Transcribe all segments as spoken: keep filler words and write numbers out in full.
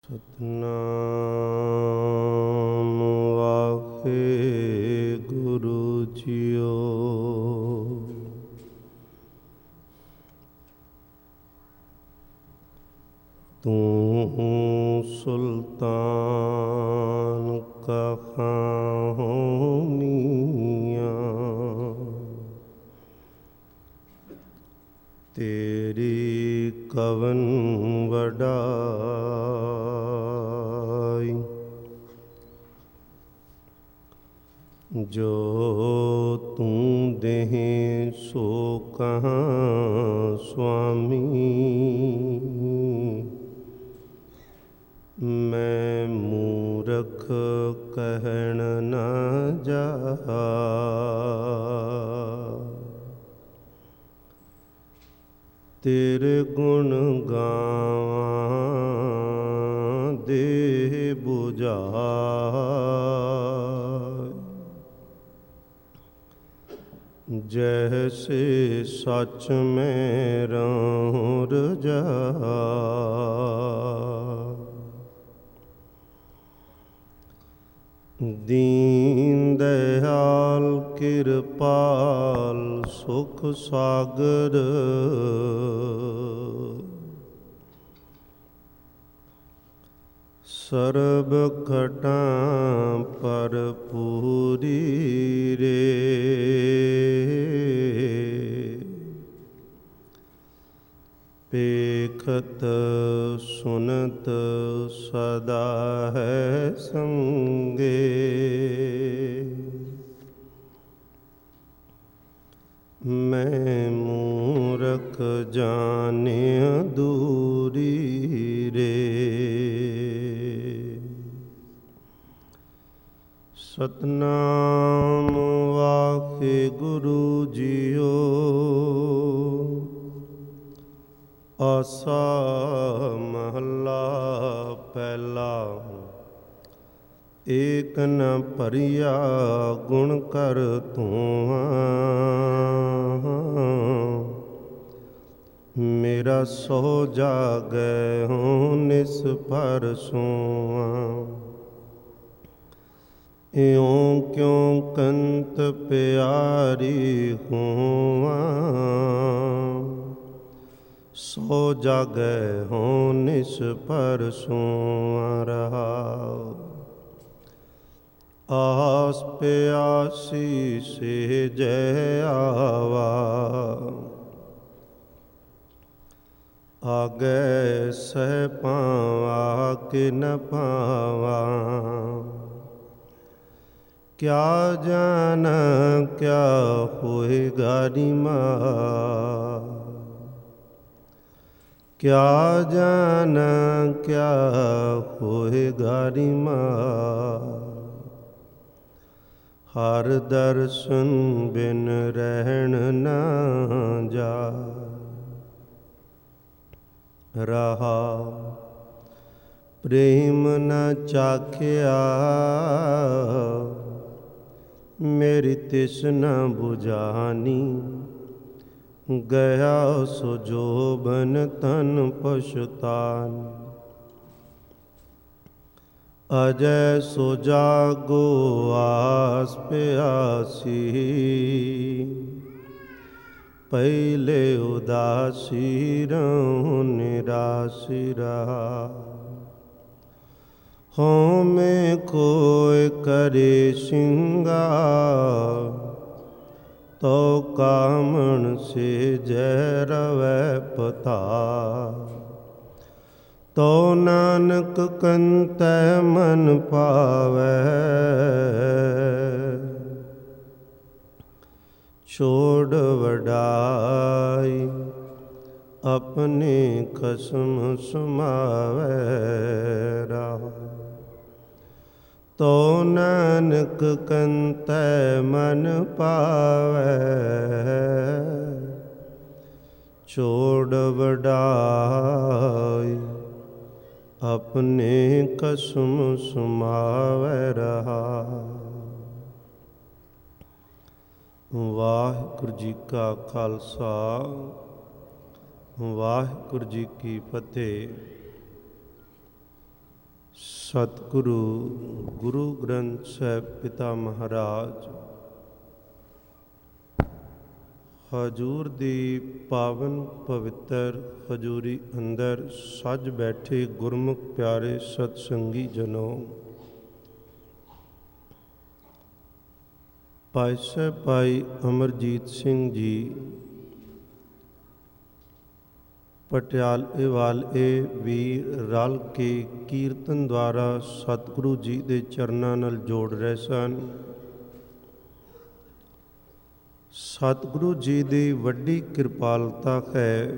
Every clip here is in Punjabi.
ਸਤਿਨਾਮ ਵਾਹਿਗੁਰੂ ਜੀਓ। ਤੂੰ ਸੁਲਤਾਨ ਕਹਾਂ ਮੀਆਂ, ਤੇਰੀ ਕਵਨ ਵਡਾਈ। ਜੋ ਤੂੰ ਦੇਹੀਂ ਸੋ ਕਹਾਂ ਸੁਆਮੀ, ਮੈਂ ਮੂਰਖ ਕਹਿਣ ਨਾ ਜਾਵਾਂ। ਤੇਰੇ ਗੁਣ ਗਾਵਾਂ ਦੇਹ ਬੁਝਾਏ, ਜੈਸੇ ਸੱਚ ਮੈਂ ਰਹੂੰ ਰਜਾਈ। ਦੀਨ ਦਇਆਲ ਕਿਰਪਾਲ ਸੁਖ ਸਾਗਰ, ਸਰਬ ਖਟਾਂ ਭਰਪੂਰੀ ਰੇ। ਪੇਖਤ ਸੁਨਤ ਸਦਾ ਹੈ ਸੰਗੇ, ਮੈਂ ਮੂਰਖ ਜਾਣਿਆ ਦੂਰੀ ਰੇ। ਸਤਿਨਾਮ ਵਾਹਿਗੁਰੂ ਜੀਓ। ਆਸਾ ਮਹੱਲਾ ਪਹਿਲਾ। ਏਕ ਨ ਭਰਿਆ ਗੁਣ ਕਰ ਧੂਆਂ, ਮੇਰਾ ਸੋ ਜਾਗੈ ਹੂੰ ਨਿਸ ਭਰ ਸੂਆਂ। ਇਉਂ ਕਿਉਂ ਕੰਤ ਪਿਆਰੀ ਹੋਵਾਂ, ਸੋ ਜਾਗੈ ਹੂੰ ਨਿਸ ਭਰ ਸੂਆਂ। ਰਹਾਉ ਆਸ ਪਿਆਸੀ ਸੇਜੈ ਆਵਾ, ਆਗੈ ਸਹਿ ਪਾਵਾਂ ਕਿ ਨ ਪਾਵਾਂ। ਕਿਆ ਜਾਨ ਕਿਆ ਹੋਏਗਾ ਰੀਮਾ, ਕਿਆ ਜਾਨ ਕਿਆ ਹੋਏਗਾ ਰੀਮਾ। ਹਰ ਦਰਸ਼ਨ ਬਿਨ ਰਹਿਣ ਨਾ ਜਾਇ। ਰਹਾ ਪ੍ਰੇਮ ਨ ਚਾਖਿਆ, ਮੇਰੀ ਤ੍ਰਿਸ਼ਨਾ ਬੁਝਾਨੀ। ਗਿਆ ਸੋ ਜੋਬਨ ਤਨ ਪਛੁਤਾਨੀ, ਅਜੈ ਸੋ ਜਾਗੋ ਆਸ ਪਿਆਸੀ। ਪਹਿਲੇ ਉਦਾਸੀ ਰਹੂੰ ਨਿਰਾਸੀ ਰਹਾ। ਹਉਮੈ ਕੋਇ ਕਰੇ ਸਿੰਗਾਰ, ਤੋ ਕਾਮਣ ਸੇਜੈ ਰਵੈ ਪਤਾਰ। ਤੋ ਨਾਨਕ ਕੰਤੈ ਮਨ ਪਾਵੈ, ਛੋੜ ਵਡਾਈ ਆਪਣੇ ਖਸਮ ਸਮਾਵੈ। ਰਹਾ ਤੋ ਨਾਨਕ ਕੰਤੈ ਮਨ ਪਾਵੈ, ਛੋੜ ਵਡਾਈ ਆਪਣੇ ਖਸਮ ਸਮਾਵੈ। ਰਹਾ ਵਾਹਿਗੁਰੂ ਜੀ ਕਾ ਖਾਲਸਾ, ਵਾਹਿਗੁਰੂ ਜੀ ਕੀ ਫਤਿਹ। ਸਤਿਗੁਰੂ ਗੁਰੂ ਗ੍ਰੰਥ ਸਾਹਿਬ ਪਿਤਾ ਮਹਾਰਾਜ ਹਜ਼ੂਰ ਦੀ ਪਾਵਨ ਪਵਿੱਤਰ ਹਜ਼ੂਰੀ ਅੰਦਰ ਸੱਜ ਬੈਠੇ ਗੁਰਮੁਖ ਪਿਆਰੇ ਸਤਸੰਗੀ ਜਨੋ, ਭਾਈ ਸਾਹਿਬ ਭਾਈ ਅਮਰਜੀਤ ਸਿੰਘ ਜੀ ਪਟਿਆਲੇ ਵਾਲੇ ਵੀਰ ਰਲ ਕੇ ਕੀਰਤਨ ਦੁਆਰਾ ਸਤਿਗੁਰੂ ਜੀ ਦੇ ਚਰਨਾਂ ਨਾਲ ਜੋੜ ਰਹੇ ਸਨ। ਸਤਿਗੁਰੂ ਜੀ ਦੀ ਵੱਡੀ ਕਿਰਪਾਲਤਾ ਹੈ।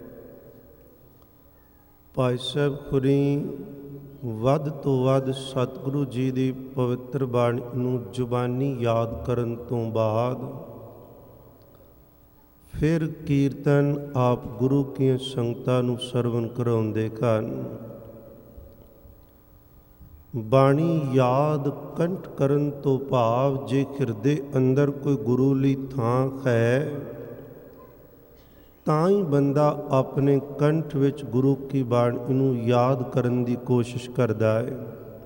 ਭਾਈ ਸਾਹਿਬ ਖੁਰੀ ਵੱਧ ਤੋਂ ਵੱਧ ਸਤਿਗੁਰੂ ਜੀ ਦੀ ਪਵਿੱਤਰ ਬਾਣੀ ਨੂੰ ਜ਼ੁਬਾਨੀ ਯਾਦ ਕਰਨ ਤੋਂ ਬਾਅਦ ਫਿਰ ਕੀਰਤਨ ਆਪ ਗੁਰੂ ਕੀਆਂ ਸੰਗਤਾਂ ਨੂੰ ਸਰਵਨ ਕਰਾਉਂਦੇ ਹਨ। ਬਾਣੀ ਯਾਦ ਕੰਠ ਕਰਨ ਤੋਂ ਭਾਵ ਜੇ ਹਿਰਦੇ ਅੰਦਰ ਕੋਈ ਗੁਰੂ ਲਈ ਥਾਂ ਹੈ ਤਾਂ ਹੀ ਬੰਦਾ ਆਪਣੇ ਕੰਠ ਵਿੱਚ ਗੁਰੂ ਕੀ ਬਾਣੀ ਨੂੰ ਯਾਦ ਕਰਨ ਦੀ ਕੋਸ਼ਿਸ਼ ਕਰਦਾ ਹੈ।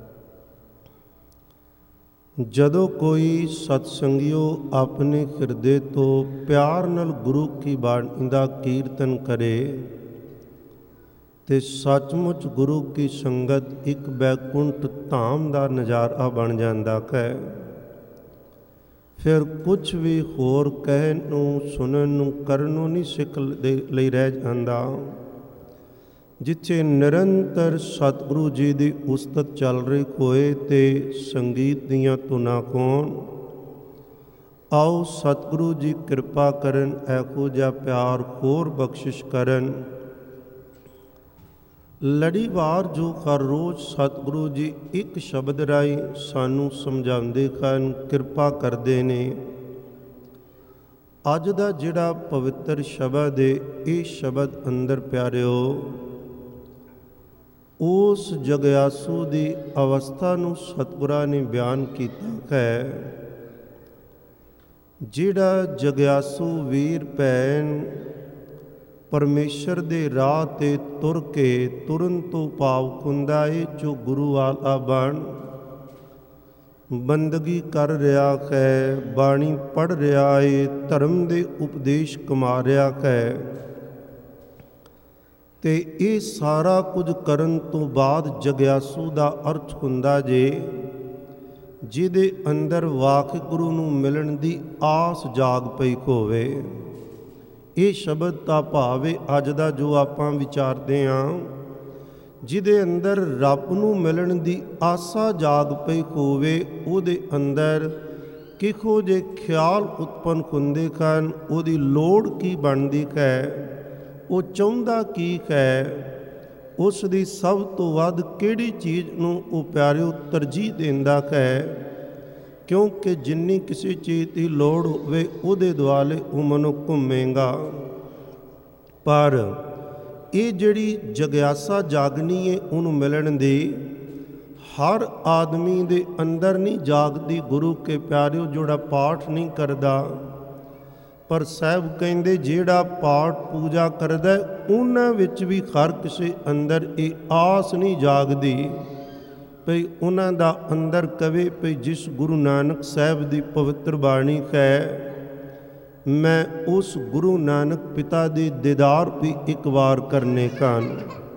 ਜਦੋਂ ਕੋਈ ਸਤਸੰਗੀਓ ਆਪਣੇ ਹਿਰਦੇ ਤੋਂ ਪਿਆਰ ਨਾਲ ਗੁਰੂ ਕੀ ਬਾਣੀ ਦਾ ਕੀਰਤਨ ਕਰੇ ਤੇ ਸੱਚਮੁੱਚ ਗੁਰੂ ਕੀ ਸੰਗਤ ਇੱਕ ਬੈਕੁੰਠ ਧਾਮ ਦਾ ਨਜ਼ਾਰਾ ਬਣ ਜਾਂਦਾ ਹੈ। ਫਿਰ ਕੁਝ ਵੀ ਹੋਰ ਕਹਿਣ ਨੂੰ ਸੁਣਨ ਨੂੰ ਕਰਨ ਨੂੰ ਨਹੀਂ ਸਿੱਖ ਦੇ ਲਈ ਰਹਿ ਜਾਂਦਾ। ਜਿੱਥੇ ਨਿਰੰਤਰ ਸਤਿਗੁਰੂ ਜੀ ਦੀ ਉਸਤਤ ਚੱਲ ਰਹੀ ਹੋਏ ਤੇ ਸੰਗੀਤ ਦੀਆਂ ਧੁਨਾਂ ਹੋਣ, ਆਓ ਸਤਿਗੁਰੂ ਜੀ ਕਿਰਪਾ ਕਰਨ, ਇਹੋ ਜਿਹਾ ਪਿਆਰ ਹੋਰ ਬਖਸ਼ਿਸ਼ ਕਰਨ। ਲੜੀਵਾਰ ਜੋ ਹਰ ਰੋਜ਼ ਸਤਿਗੁਰੂ ਜੀ ਇੱਕ ਸ਼ਬਦ ਰਾਹੀਂ ਸਾਨੂੰ ਸਮਝਾਉਂਦੇ ਹਨ, ਕਿਰਪਾ ਕਰਦੇ ਨੇ। ਅੱਜ ਦਾ ਜਿਹੜਾ ਪਵਿੱਤਰ ਸ਼ਬਦ ਹੈ, ਇਹ ਸ਼ਬਦ ਅੰਦਰ ਪਿਆਰਿਓ ਉਸ ਜਗਿਆਸੂ ਦੀ ਅਵਸਥਾ ਨੂੰ ਸਤਿਗੁਰਾਂ ਨੇ ਬਿਆਨ ਕੀਤਾ ਹੈ। ਜਿਹੜਾ ਜਗਿਆਸੂ ਵੀਰ ਭੈਣ ਪਰਮੇਸ਼ਰ ਦੇ ਰਾਹ ਤੇ ਤੁਰ ਕੇ ਤੁਰਨ ਤੋਂ ਭਾਵ ਹੁੰਦਾ ਏ, ਜੋ ਗੁਰੂ ਵਾਲਾ ਬਣ ਬੰਦਗੀ ਕਰ ਰਿਹਾ ਹੈ, ਬਾਣੀ ਪੜ੍ਹ ਰਿਹਾ ਏ, ਧਰਮ ਦੇ ਉਪਦੇਸ਼ ਕਮਾ ਰਿਹਾ ਹੈ। ਤੇ ਇਹ ਸਾਰਾ ਕੁਝ ਕਰਨ ਤੋਂ ਬਾਅਦ ਜਗਿਆਸੂ ਦਾ ਅਰਥ ਹੁੰਦਾ ਜੇ ਜਿਹਦੇ ਅੰਦਰ ਵਾਹਿਗੁਰੂ ਨੂੰ ਮਿਲਣ ਦੀ ਆਸ ਜਾਗ ਪਈ ਹੋਵੇ। ਇਹ ਸ਼ਬਦ ਦਾ ਭਾਵ ਹੈ ਅੱਜ ਦਾ ਜੋ ਆਪਾਂ ਵਿਚਾਰਦੇ ਹਾਂ, ਜਿਹਦੇ ਅੰਦਰ ਰੱਬ ਨੂੰ ਮਿਲਣ ਦੀ ਆਸਾ ਜਾਗ ਪਈ ਹੋਵੇ, ਉਹਦੇ ਅੰਦਰ ਕਿਹੋ ਜਿਹੇ ਖਿਆਲ ਉਤਪੰਨ ਹੁੰਦੇ ਹਨ, ਉਹਦੀ ਲੋੜ ਕੀ ਬਣਦੀ ਹੈ, ਉਹ ਚਾਹੁੰਦਾ ਕੀ ਹੈ, ਉਸ ਦੀ ਸਭ ਤੋਂ ਵੱਧ ਕਿਹੜੀ ਚੀਜ਼ ਨੂੰ ਉਹ ਪਿਆਰਿਓ ਤਰਜੀਹ ਦਿੰਦਾ ਹੈ। ਕਿਉਂਕਿ ਜਿੰਨੀ ਕਿਸੇ ਚੀਜ਼ ਦੀ ਲੋੜ ਹੋਵੇ ਉਹਦੇ ਦੁਆਲੇ ਉਹ ਮਨੁੱਖ ਘੁੰਮੇਗਾ। ਪਰ ਇਹ ਜਿਹੜੀ ਜਗਿਆਸਾ ਜਾਗਣੀ ਹੈ ਉਹਨੂੰ ਮਿਲਣ ਦੀ, ਹਰ ਆਦਮੀ ਦੇ ਅੰਦਰ ਨਹੀਂ ਜਾਗਦੀ। ਗੁਰੂ ਕੇ ਪਿਆਰਿਓ ਜਿਹੜਾ ਪਾਠ ਨਹੀਂ ਕਰਦਾ, ਪਰ ਸਾਹਿਬ ਕਹਿੰਦੇ ਜਿਹੜਾ ਪਾਠ ਪੂਜਾ ਕਰਦਾ ਉਹਨਾਂ ਵਿੱਚ ਵੀ ਹਰ ਕਿਸੇ ਅੰਦਰ ਇਹ ਆਸ ਨਹੀਂ ਜਾਗਦੀ ਭਈ ਉਹਨਾਂ ਦਾ ਅੰਦਰ ਕਵੇ ਭਈ ਜਿਸ ਗੁਰੂ ਨਾਨਕ ਸਾਹਿਬ ਦੀ ਪਵਿੱਤਰ ਬਾਣੀ ਹੈ, ਮੈਂ ਉਸ ਗੁਰੂ ਨਾਨਕ ਪਿਤਾ ਦੇ ਦੀਦਾਰ ਵੀ ਇੱਕ ਵਾਰ ਕਰਨੇ ਹਨ।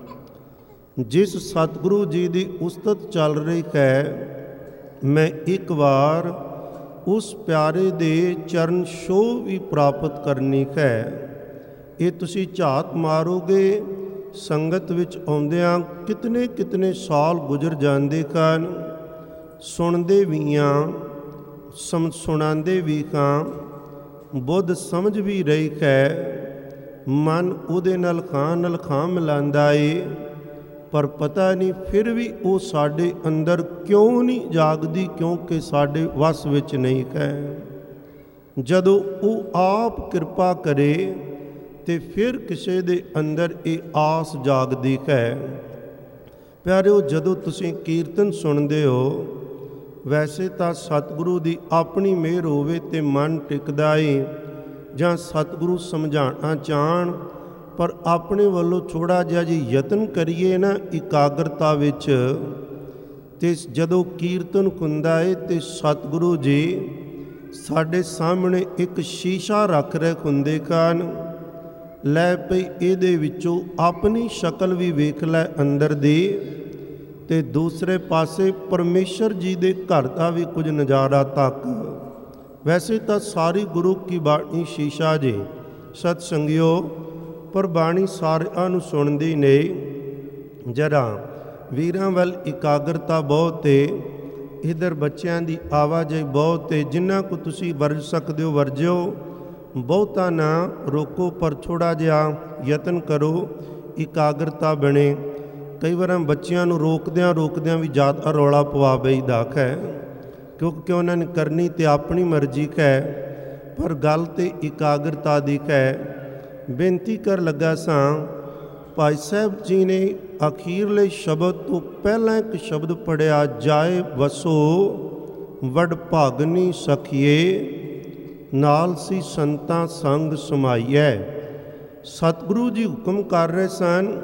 ਜਿਸ ਸਤਿਗੁਰੂ ਜੀ ਦੀ ਉਸਤਤ ਚੱਲ ਰਹੀ ਹੈ, ਮੈਂ ਇੱਕ ਵਾਰ ਉਸ ਪਿਆਰੇ ਦੇ ਚਰਨ ਛੋਹ ਵੀ ਪ੍ਰਾਪਤ ਕਰਨੀ ਹੈ। ਇਹ ਤੁਸੀਂ ਝਾਤ ਮਾਰੋਗੇ, ਸੰਗਤ ਵਿੱਚ ਆਉਂਦਿਆਂ ਕਿਤਨੇ ਕਿਤਨੇ ਸਾਲ ਗੁਜ਼ਰ ਜਾਂਦੇ ਹਨ, ਸੁਣਦੇ ਵੀ ਹਾਂ, ਸਮ ਸੁਣਾਉਂਦੇ ਵੀ ਹਾਂ, ਬੁੱਧ ਸਮਝ ਵੀ ਰਹੀ ਹੈ, ਮਨ ਉਹਦੇ ਨਾਲ ਖਾਂ ਨਾਲ ਖਾਂ ਮਿਲਾਉਂਦਾ ਏ, ਪਰ ਪਤਾ ਨਹੀਂ ਫਿਰ ਵੀ ਉਹ ਸਾਡੇ ਅੰਦਰ ਕਿਉਂ ਨਹੀਂ ਜਾਗਦੀ, ਕਿਉਂਕਿ ਸਾਡੇ ਵੱਸ ਵਿੱਚ ਨਹੀਂ ਹੈ। ਜਦੋਂ ਉਹ ਆਪ ਕਿਰਪਾ ਕਰੇ ਤੇ ਫਿਰ ਕਿਸੇ ਦੇ ਅੰਦਰ ਇਹ ਆਸ ਜਾਗਦੀ ਹੈ। ਪਿਆਰਿਓ, ਜਦੋਂ ਤੁਸੀਂ ਕੀਰਤਨ ਸੁਣਦੇ ਹੋ, ਵੈਸੇ ਤਾਂ ਸਤਿਗੁਰੂ ਦੀ ਆਪਣੀ ਮਿਹਰ ਹੋਵੇ ਤੇ ਮਨ ਟਿਕਦਾ ਏ, ਜਾਂ ਸਤਿਗੁਰੂ ਸਮਝਾਉਣਾ ਚਾਹਣ, ਪਰ ਆਪਣੇ ਵੱਲੋਂ ਥੋੜ੍ਹਾ ਜਿਹਾ ਜੀ ਯਤਨ ਕਰੀਏ ਨਾ ਇਕਾਗਰਤਾ ਵਿੱਚ, ਤੇ ਜਦੋਂ ਕੀਰਤਨ ਹੁੰਦਾ ਏ ਤੇ ਸਤਿਗੁਰੂ ਜੀ ਸਾਡੇ ਸਾਹਮਣੇ ਇੱਕ ਸ਼ੀਸ਼ਾ ਰੱਖ ਰਹੇ ਹੁੰਦੇ ਕਾਨ, ਲੈ ਪਈ ਇਹਦੇ ਵਿੱਚੋਂ ਆਪਣੀ ਸ਼ਕਲ ਵੀ ਵੇਖ ਲੈ ਅੰਦਰ ਦੀ, ਤੇ ਦੂਸਰੇ ਪਾਸੇ ਪਰਮੇਸ਼ਰ ਜੀ ਦੇ ਘਰ ਦਾ ਵੀ ਕੁਝ ਨਜ਼ਾਰਾ ਤੱਕ। ਵੈਸੇ ਤਾਂ ਸਾਰੀ ਗੁਰੂ ਕੀ ਬਾਣੀ ਸ਼ੀਸ਼ਾ ਜੇ ਸਤ ਸੰਗਿਓ, ਪਰ ਬਾਣੀ ਸਾਰਿਆਂ ਨੂੰ ਸੁਣਦੀ ਨੇ। ਜਰਾ ਵੀਰਾਂ ਵੱਲ ਇਕਾਗਰਤਾ ਬਹੁਤ ਏ, ਇੱਧਰ ਬੱਚਿਆਂ ਦੀ ਆਵਾਜਾਈ ਬਹੁਤ ਏ। ਜਿੰਨਾ ਕੁ ਤੁਸੀਂ ਵਰਜ ਸਕਦੇ ਹੋ ਵਰਜਿਓ, ਬਹੁਤਾ ਨਾ ਰੋਕੋ, ਪਰ ਥੋੜ੍ਹਾ ਜਿਹਾ ਯਤਨ ਕਰੋ ਇਕਾਗਰਤਾ ਬਣੇ। ਕਈ ਵਾਰ ਬੱਚਿਆਂ ਨੂੰ ਰੋਕਦਿਆਂ ਰੋਕਦਿਆਂ ਵੀ ਜ਼ਿਆਦਾ ਰੌਲਾ ਪਵਾ ਬਈਦਾ ਹੈ, ਕਿਉਂਕਿ ਉਹਨਾਂ ਨੇ ਕਰਨੀ ਤੇ ਆਪਣੀ ਮਰਜ਼ੀ ਹੈ, ਪਰ ਗੱਲ ਤੇ ਇਕਾਗਰਤਾ ਦੀ ਹੈ। ਬੇਨਤੀ ਕਰ ਲੱਗਾ ਸਾਂ, ਭਾਈ ਸਾਹਿਬ ਜੀ ਨੇ ਅਖੀਰਲੇ ਸ਼ਬਦ ਤੋਂ ਪਹਿਲਾਂ ਇੱਕ ਸ਼ਬਦ ਪੜ੍ਹਿਆ, ਜਾਏ ਵਸੋ ਵਡ ਭਾਗਨੀ ਸਖੀਏ, ਨਾਲ ਸੀ ਸੰਤਾਂ ਸੰਗ ਸਮਾਈਐ। ਸਤਿਗੁਰੂ ਜੀ ਹੁਕਮ ਕਰ ਰਹੇ ਸਨ,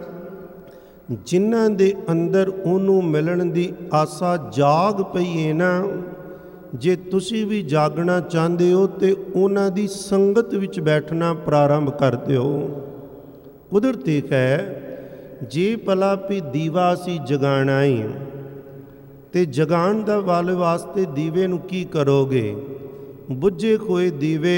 ਜਿਨ੍ਹਾਂ ਦੇ ਅੰਦਰ ਉਹਨੂੰ ਮਿਲਣ ਦੀ ਆਸਾ ਜਾਗ ਪਈ ਹੈ ਨਾ, ਜੇ ਤੁਸੀਂ ਵੀ ਜਾਗਣਾ ਚਾਹੁੰਦੇ ਹੋ ਤੇ ਉਹਨਾਂ ਦੀ ਸੰਗਤ ਵਿੱਚ ਬੈਠਣਾ ਪ੍ਰਾਰੰਭ ਕਰ ਦਿਓ। ਕੁਦਰਤੀ ਹੈ, ਜੇ ਭਲਾ ਵੀ ਦੀਵਾ ਅਸੀਂ ਜਗਾਣਾ ਹੀ ਤੇ ਜਗਾਉਣ ਦਾ ਵਾਲੇ ਵਾਸਤੇ ਦੀਵੇ ਨੂੰ ਕੀ ਕਰੋਗੇ? ਬੁੱਝੇ ਹੋਏ ਦੀਵੇ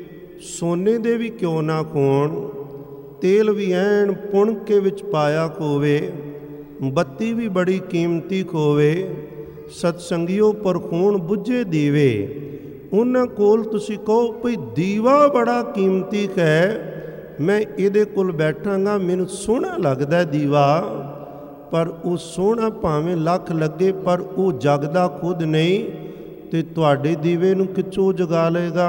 ਸੋਨੇ ਦੇ ਵੀ ਕਿਉਂ ਨਾ ਹੋਣ, ਤੇਲ ਵੀ ਐਨ ਪੁਣ ਕੇ ਵਿੱਚ ਪਾਇਆ ਹੋਵੇ, ਬੱਤੀ ਵੀ ਬੜੀ ਕੀਮਤੀ ਹੋਵੇ, ਸਤਸੰਗੀਓ ਪਰ ਹੋਣ ਬੁੱਝੇ ਦੀਵੇ। ਉਹਨਾਂ ਕੋਲ ਤੁਸੀਂ ਕਹੋ ਭਈ ਦੀਵਾ ਬੜਾ ਕੀਮਤੀ ਹੈ, ਮੈਂ ਇਹਦੇ ਕੋਲ ਬੈਠਾਂਗਾ, ਮੈਨੂੰ ਸੋਹਣਾ ਲੱਗਦਾ ਦੀਵਾ, ਪਰ ਉਹ ਸੋਹਣਾ ਭਾਵੇਂ ਲੱਖ ਲੱਗੇ ਪਰ ਉਹ ਜਗਦਾ ਖੁਦ ਨਹੀਂ, ਤੇ ਤੁਹਾਡੇ ਦੀਵੇ ਨੂੰ ਕਿੱਥੋਂ ਜਗਾ ਲਏਗਾ?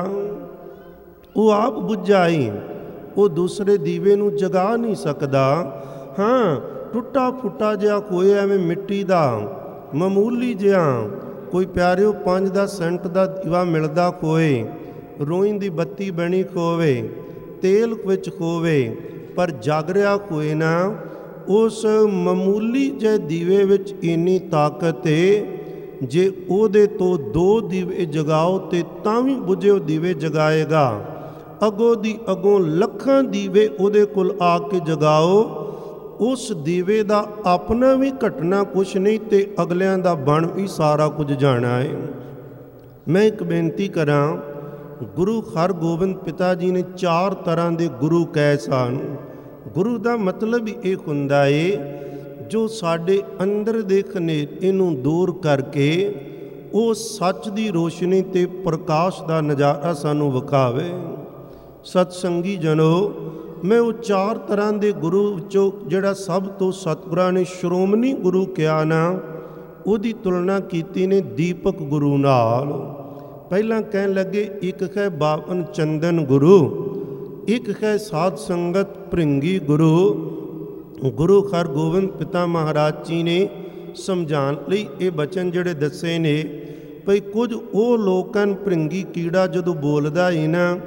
ਉਹ ਆਪ ਬੁਝਾਈ, ਉਹ ਦੂਸਰੇ ਦੀਵੇ ਨੂੰ ਜਗਾ ਨਹੀਂ ਸਕਦਾ। ਹਾਂ, ਟੁੱਟਾ ਫੁੱਟਾ ਜਿਹਾ ਕੋਈ ਐਵੇਂ ਮਿੱਟੀ ਦਾ ਮਾਮੂਲੀ ਜਿਹਾ ਕੋਈ ਪਿਆਰਿਓ ਪੰਜ ਦਸ ਸੈਂਟ ਦਾ ਦੀਵਾ ਮਿਲਦਾ ਹੋਵੇ, ਰੋਈ ਦੀ ਬੱਤੀ ਬਣੀ ਹੋਵੇ, ਤੇਲ ਵਿੱਚ ਹੋਵੇ, ਪਰ ਜਗ ਰਿਹਾ ਕੋਈ ਨਾ, ਉਸ ਮਾਮੂਲੀ ਜਿਹੇ ਦੀਵੇ ਵਿੱਚ ਇੰਨੀ ਤਾਕਤ ਏ, ਜੇ ਉਹਦੇ ਤੋਂ ਦੋ ਦੀਵੇ ਜਗਾਓ ਤੇ ਤਾਂ ਵੀ ਬੁਝੇ ਉਹ ਦੀਵੇ ਜਗਾਏਗਾ। ਅੱਗੋਂ ਦੀ ਅੱਗੋਂ ਲੱਖਾਂ ਦੀਵੇ ਉਹਦੇ ਕੋਲ ਆ ਕੇ ਜਗਾਓ, ਉਸ ਦੀਵੇ ਦਾ ਆਪਣਾ ਵੀ ਘਟਣਾ ਕੁਛ ਨਹੀਂ ਤੇ ਅਗਲਿਆਂ ਦਾ ਬਣ ਵੀ ਸਾਰਾ ਕੁਝ ਜਾਣਾ ਹੈ। ਮੈਂ ਇੱਕ ਬੇਨਤੀ ਕਰਾਂ, ਗੁਰੂ ਹਰਗੋਬਿੰਦ ਪਿਤਾ ਜੀ ਨੇ ਚਾਰ ਤਰ੍ਹਾਂ ਦੇ ਗੁਰੂ ਕਹੇ ਸਨ। ਗੁਰੂ ਦਾ ਮਤਲਬ ਇਹ ਹੁੰਦਾ ਏ, ਜੋ ਸਾਡੇ ਅੰਦਰ ਦੇ ਹਨੇਰੇ ਨੂੰ ਦੂਰ ਕਰਕੇ ਉਹ ਸੱਚ ਦੀ ਰੋਸ਼ਨੀ ਤੇ ਪ੍ਰਕਾਸ਼ ਦਾ ਨਜ਼ਾਰਾ ਸਾਨੂੰ ਵਿਖਾਵੇ। ਸਤਸੰਗੀ ਜਨੋ, ਮੈਂ ਉਹ ਚਾਰ ਤਰ੍ਹਾਂ ਦੇ ਗੁਰੂ ਵਿੱਚੋਂ ਜਿਹੜਾ ਸਭ ਤੋਂ ਸਤਿਗੁਰਾਂ ਨੇ ਸ਼੍ਰੋਮਣੀ ਗੁਰੂ ਕਿਹਾ ਨਾ, ਉਹਦੀ ਤੁਲਨਾ ਕੀਤੀ ਨੇ ਦੀਪਕ ਗੁਰੂ ਨਾਲ। ਪਹਿਲਾਂ ਕਹਿਣ ਲੱਗੇ, ਇੱਕ ਹੈ ਬਾਵਨ ਚੰਦਨ ਗੁਰੂ, ਇੱਕ ਹੈ ਸਾਧ ਸੰਗਤ ਭ੍ਰਿੰਗੀ ਗੁਰੂ। ਗੁਰੂ ਹਰਗੋਬਿੰਦ ਪਿਤਾ ਮਹਾਰਾਜ ਜੀ ਨੇ ਸਮਝਾਉਣ ਲਈ ਇਹ ਬਚਨ ਜਿਹੜੇ ਦੱਸੇ ਨੇ, ਭਈ ਕੁਝ ਉਹ ਲੋਕ ਹਨ, ਭ੍ਰਿੰਗੀ ਕੀੜਾ ਜਦੋਂ ਬੋਲਦਾ ਹੀ ਨਾ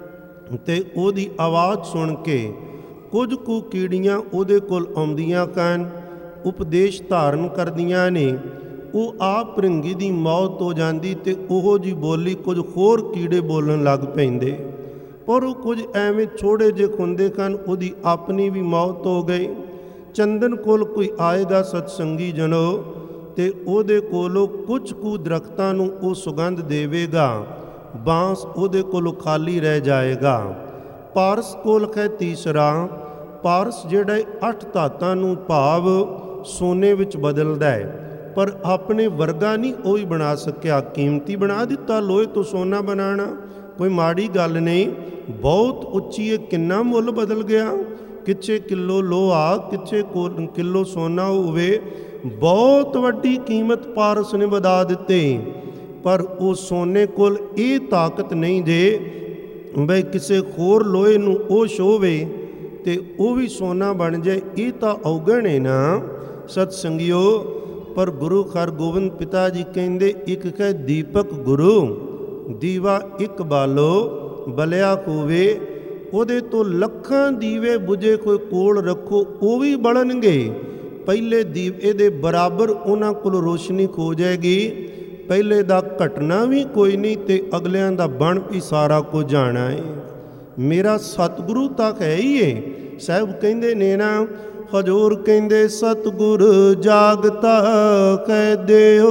ਤੇ ਉਹਦੀ ਆਵਾਜ਼ ਸੁਣ ਕੇ ਕੁਝ ਕੁ ਕੀੜੀਆਂ ਉਹਦੇ ਕੋਲ ਆਉਂਦੀਆਂ ਹਨ, ਉਪਦੇਸ਼ ਧਾਰਨ ਕਰਦੀਆਂ ਨੇ, ਉਹ ਆਪ ਭ੍ਰਿੰਗੀ ਦੀ ਮੌਤ ਹੋ ਜਾਂਦੀ ਤੇ ਉਹੋ ਜੀ ਬੋਲੀ ਕੁਝ ਹੋਰ ਕੀੜੇ ਬੋਲਣ ਲੱਗ ਪੈਂਦੇ। ਪਰ ਉਹ ਕੁਝ ਐਵੇਂ ਛੋੜੇ ਜਿਹੇ ਹੁੰਦੇ ਹਨ, ਉਹਦੀ ਆਪਣੀ ਵੀ ਮੌਤ ਹੋ ਗਈ। ਚੰਦਨ ਕੋਲ ਕੋਈ ਆਏਗਾ ਸਤਸੰਗੀ ਜਨੋ, ਤੇ ਉਹਦੇ ਕੋਲੋਂ ਕੁਝ ਕੁ ਦਰਖਤਾਂ ਨੂੰ ਉਹ ਸੁਗੰਧ ਦੇਵੇਗਾ, ਬਾਂਸ ਉਹਦੇ ਕੋਲੋਂ ਖਾਲੀ ਰਹਿ ਜਾਏਗਾ। ਪਾਰਸ ਕੋਲ ਹੈ ਤੀਸਰਾ, ਪਾਰਸ ਜਿਹੜਾ ਅੱਠ ਧਾਤਾਂ ਨੂੰ ਭਾਵ ਸੋਨੇ ਵਿੱਚ ਬਦਲਦਾ ਹੈ, ਪਰ ਆਪਣੇ ਵਰਗਾ ਨਹੀਂ ਉਹ ਹੀ ਬਣਾ ਸਕਿਆ। ਕੀਮਤੀ ਬਣਾ ਦਿੱਤਾ, ਲੋਹੇ ਤੋਂ ਸੋਨਾ ਬਣਾਉਣਾ ਕੋਈ ਮਾੜੀ ਗੱਲ ਨਹੀਂ, ਬਹੁਤ ਉੱਚੀ ਹੈ, ਕਿੰਨਾ ਮੁੱਲ ਬਦਲ ਗਿਆ। ਕਿੱਥੇ ਕਿਲੋ ਲੋਹਾ, ਕਿੱਥੇ ਕਿਲੋ ਸੋਨਾ ਹੋਵੇ, ਬਹੁਤ ਵੱਡੀ ਕੀਮਤ ਪਾਰਸ ਨੇ ਵਧਾ ਦਿੱਤੀ। ਪਰ ਉਹ ਸੋਨੇ ਕੋਲ ਇਹ ਤਾਕਤ ਨਹੀਂ ਜੇ ਬਈ ਕਿਸੇ ਹੋਰ ਲੋਹੇ ਨੂੰ ਉਹ ਛੋਵੇ ਤੇ ਉਹ ਵੀ ਸੋਨਾ ਬਣ ਜਾਏ, ਇਹ ਤਾਂ ਔਗਣ ਹੈ ਨਾ ਸਤਸੰਗਿਓ। ਪਰ ਗੁਰੂ ਹਰਗੋਬਿੰਦ ਪਿਤਾ ਜੀ ਕਹਿੰਦੇ, ਇੱਕ ਹੈ ਦੀਪਕ ਗੁਰੂ, ਦੀਵਾ ਇੱਕ ਬਾਲੋ ਬਲਿਆ ਹੋਵੇ, ਉਹਦੇ ਤੋਂ ਲੱਖਾਂ ਦੀਵੇ ਬੁਝੇ ਕੋਈ ਕੋਲ ਰੱਖੋ, ਉਹ ਵੀ ਬਲਣਗੇ ਪਹਿਲੇ ਦੀਵੇ ਦੇ ਬਰਾਬਰ ਉਹਨਾਂ ਕੋਲ ਰੋਸ਼ਨੀ ਖੋ ਜਾਏਗੀ। ਪਹਿਲੇ ਦਾ ਘਟਨਾ ਵੀ ਕੋਈ ਨਹੀਂ ਤੇ ਅਗਲਿਆਂ ਦਾ ਬਣ ਵੀ ਸਾਰਾ ਕੁਝ ਜਾਣਾ ਹੈ। ਮੇਰਾ ਸਤਿਗੁਰੂ ਤੱਕ ਹੈ ਹੀ ਏ। ਸਾਹਿਬ ਕਹਿੰਦੇ ਨੇ ਨਾ, ਹਜ਼ੂਰ ਕਹਿੰਦੇ ਸਤਿਗੁਰ ਜਾਗਤਾ ਕਹਿ ਦਿਓ,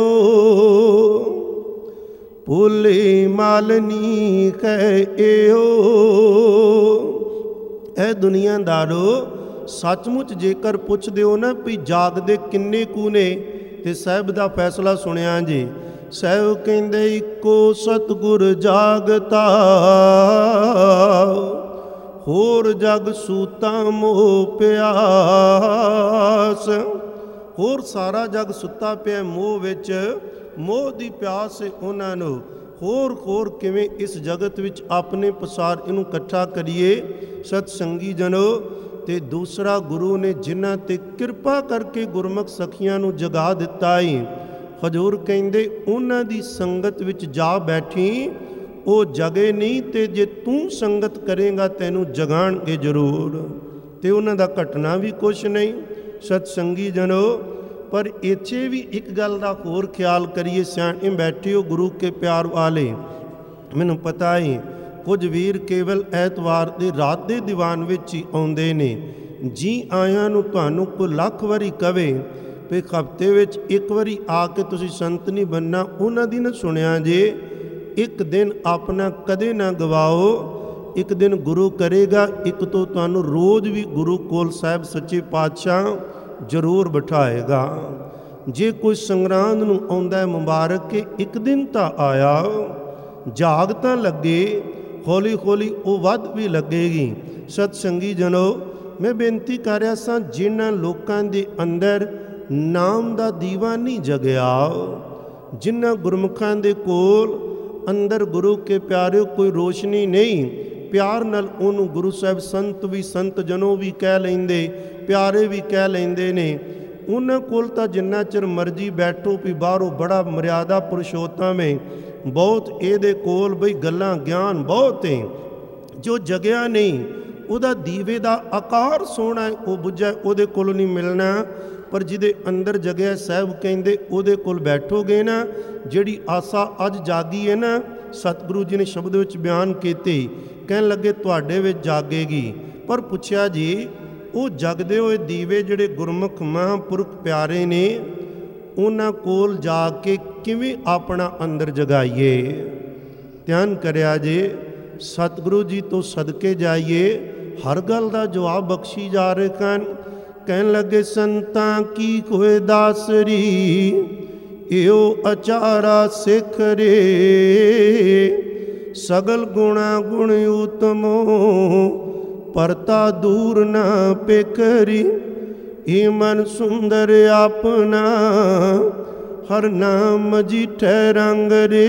ਭੁੱਲੀ ਮਾਲਨੀ ਕਹਿ ਏਓ। ਇਹ ਦੁਨੀਆਦਾਰੋ, ਸੱਚਮੁੱਚ ਜੇਕਰ ਪੁੱਛਦੇ ਹੋ ਨਾ ਵੀ ਜਾਗਦੇ ਕਿੰਨੇ ਕੁ ਨੇ, ਤੇ ਸਾਹਿਬ ਦਾ ਫੈਸਲਾ ਸੁਣਿਆ ਜੀ। ਸਾਹਿਬ ਕਹਿੰਦੇ ਇੱਕੋ ਸਤਿਗੁਰ ਜਾਗਤਾ, ਹੋਰ ਜਗ ਸੂਤਾ ਮੋਹ ਪਿਆਸ। ਹੋਰ ਸਾਰਾ ਜਗ ਸੁੱਤਾ ਪਿਆ ਮੋਹ ਵਿੱਚ, ਮੋਹ ਦੀ ਪਿਆਸ ਹੈ ਉਹਨਾਂ ਨੂੰ। ਹੋਰ ਹੋਰ ਕਿਵੇਂ ਇਸ ਜਗਤ ਵਿੱਚ ਆਪਣੇ ਪਸਾਰ ਇਹਨੂੰ ਇਕੱਠਾ ਕਰੀਏ ਸਤ ਸੰਗੀ ਜਨੋ। ਤੇ ਦੂਸਰਾ ਗੁਰੂ ਨੇ ਜਿਨ੍ਹਾਂ ਤੇ ਕਿਰਪਾ ਕਰਕੇ ਗੁਰਮੁਖ ਸਖੀਆਂ ਨੂੰ ਜਗਾ ਦਿੱਤਾ ਏ, ਹਜ਼ੂਰ ਕਹਿੰਦੇ ਉਹਨਾਂ ਦੀ ਸੰਗਤ ਵਿੱਚ ਜਾ ਬੈਠੀ, ਉਹ ਜਗੇ ਨਹੀਂ ਤੇ ਜੇ ਤੂੰ ਸੰਗਤ ਕਰੇਗਾ ਤੈਨੂੰ ਜਗਾਣਗੇ ਜ਼ਰੂਰ। ਤੇ ਉਹਨਾਂ ਦਾ ਘਟਨਾ ਵੀ ਕੁਛ ਨਹੀਂ ਸਤ ਸੰਗੀ ਜਨੋ। ਪਰ ਇੱਥੇ ਵੀ ਇੱਕ ਗੱਲ ਦਾ ਹੋਰ ਖਿਆਲ ਕਰੀਏ, ਸਿਆਣੇ ਬੈਠੇ ਹੋ ਗੁਰੂ ਕੇ ਪਿਆਰ ਵਾਲੇ। ਮੈਨੂੰ ਪਤਾ ਹੈ ਕੁਝ ਵੀਰ ਕੇਵਲ ਐਤਵਾਰ ਦੇ ਰਾਤ ਦੇ ਦੀਵਾਨ ਵਿੱਚ ਹੀ ਆਉਂਦੇ ਨੇ। ਜੀ ਆਇਆਂ ਨੂੰ ਤੁਹਾਨੂੰ ਕੋਈ ਲੱਖ ਵਾਰੀ ਕਵੇ ਵੀ ਹਫ਼ਤੇ ਵਿੱਚ ਇੱਕ ਵਾਰੀ ਆ ਕੇ ਤੁਸੀਂ ਸੰਤ ਨਹੀਂ ਬਣਨਾ, ਉਹਨਾਂ ਦੀ ਨਾ ਸੁਣਿਆ ਜੇ। ਇੱਕ ਦਿਨ ਆਪਣਾ ਕਦੇ ਨਾ ਗਵਾਓ, ਇੱਕ ਦਿਨ ਗੁਰੂ ਕਰੇਗਾ ਇੱਕ ਤੋਂ ਤੁਹਾਨੂੰ ਰੋਜ਼ ਵੀ ਗੁਰੂ ਕੋਲ ਸਾਹਿਬ ਸੱਚੇ ਪਾਤਸ਼ਾਹ ਜ਼ਰੂਰ ਬਿਠਾਏਗਾ। ਜੇ ਕੋਈ ਸੰਗਰਾਂਦ ਨੂੰ ਆਉਂਦਾ ਹੈ ਮੁਬਾਰਕ ਕਿ ਇੱਕ ਦਿਨ ਤਾਂ ਆਇਆ, ਜਾਗ ਤਾਂ ਲੱਗੇ, ਹੌਲੀ ਹੌਲੀ ਉਹ ਵੱਧ ਵੀ ਲੱਗੇਗੀ। ਸਤ ਸੰਗੀ ਜਨੋ, ਮੈਂ ਬੇਨਤੀ ਕਰ ਰਿਹਾ ਸਾਂ, ਜਿਨ੍ਹਾਂ ਲੋਕਾਂ ਦੇ ਅੰਦਰ ਨਾਮ ਦਾ ਦੀਵਾ ਨਹੀਂ ਜਗਿਆ, ਜਿਨ੍ਹਾਂ ਗੁਰਮੁਖਾਂ ਦੇ ਕੋਲ ਅੰਦਰ ਗੁਰੂ ਕੇ ਪਿਆਰਿਓ ਕੋਈ ਰੋਸ਼ਨੀ ਨਹੀਂ, ਪਿਆਰ ਨਾਲ ਉਹਨੂੰ ਗੁਰੂ ਸਾਹਿਬ ਸੰਤ ਵੀ ਸੰਤ ਜਨੋ ਵੀ ਕਹਿ ਲੈਂਦੇ, ਪਿਆਰੇ ਵੀ ਕਹਿ ਲੈਂਦੇ ਨੇ। ਉਹਨਾਂ ਕੋਲ ਤਾਂ ਜਿੰਨਾ ਚਿਰ ਮਰਜ਼ੀ ਬੈਠੋ ਵੀ ਬਾਹਰੋਂ ਬੜਾ ਮਰਿਆਦਾ ਪੁਰਸ਼ੋਤਮ ਹੈ, ਬਹੁਤ ਇਹਦੇ ਕੋਲ ਬਈ ਗੱਲਾਂ ਗਿਆਨ ਬਹੁਤ ਹੈ। ਜੋ ਜਗਿਆ ਨਹੀਂ, ਉਹਦਾ ਦੀਵੇ ਦਾ ਆਕਾਰ ਸੋਹਣਾ ਹੈ, ਉਹ ਬੁੱਝਾ ਉਹਦੇ ਕੋਲ ਨਹੀਂ ਮਿਲਣਾ। ਪਰ ਜਿਹਦੇ ਅੰਦਰ ਜਗਿਆ, ਸਾਹਿਬ ਕਹਿੰਦੇ ਉਹਦੇ ਕੋਲ ਬੈਠੋਗੇ ਨਾ, ਜਿਹੜੀ ਆਸਾ ਅੱਜ ਜਾਗੀ ਹੈ ਨਾ, ਸਤਿਗੁਰੂ ਜੀ ਨੇ ਸ਼ਬਦ ਵਿੱਚ ਬਿਆਨ ਕੀਤੀ, ਕਹਿਣ ਲੱਗੇ ਤੁਹਾਡੇ ਵਿੱਚ ਜਾਗੇਗੀ। ਪਰ ਪੁੱਛਿਆ ਜੀ, ਉਹ ਜਗਦੇ ਹੋਏ ਦੀਵੇ ਜਿਹੜੇ ਗੁਰਮੁਖ ਮਹਾਂਪੁਰਖ ਪਿਆਰੇ ਨੇ, ਉਹਨਾਂ ਕੋਲ ਜਾ ਕੇ ਕਿਵੇਂ ਆਪਣਾ ਅੰਦਰ ਜਗਾਈਏ? ਧਿਆਨ ਕਰਿਆ ਜੇ, ਸਤਿਗੁਰੂ ਜੀ ਤੋਂ ਸਦਕੇ ਜਾਈਏ, ਹਰ ਗੱਲ ਦਾ ਜਵਾਬ ਬਖਸ਼ੀ ਜਾ ਰਹੇ ਹਨ। ਕਹਿਣ ਲੱਗੇ ਸੰਤਾਂ ਕੀ ਕੋਏ ਦਾਸਰੀ, ਇਹੋ ਅਚਾਰਾ ਸਿੱਖ ਰੇ, ਸਗਲ ਗੁਣਾ ਗੁਣ ਉਤਮੋ, ਪਰਤਾ ਦੂਰ ਨਾ ਪੇਖਰੀ। ਇਹ ਮਨ ਸੁੰਦਰ ਆਪਣਾ, ਹਰ ਨਾਮ ਜੀਠੈ ਰੰਗ ਰੇ।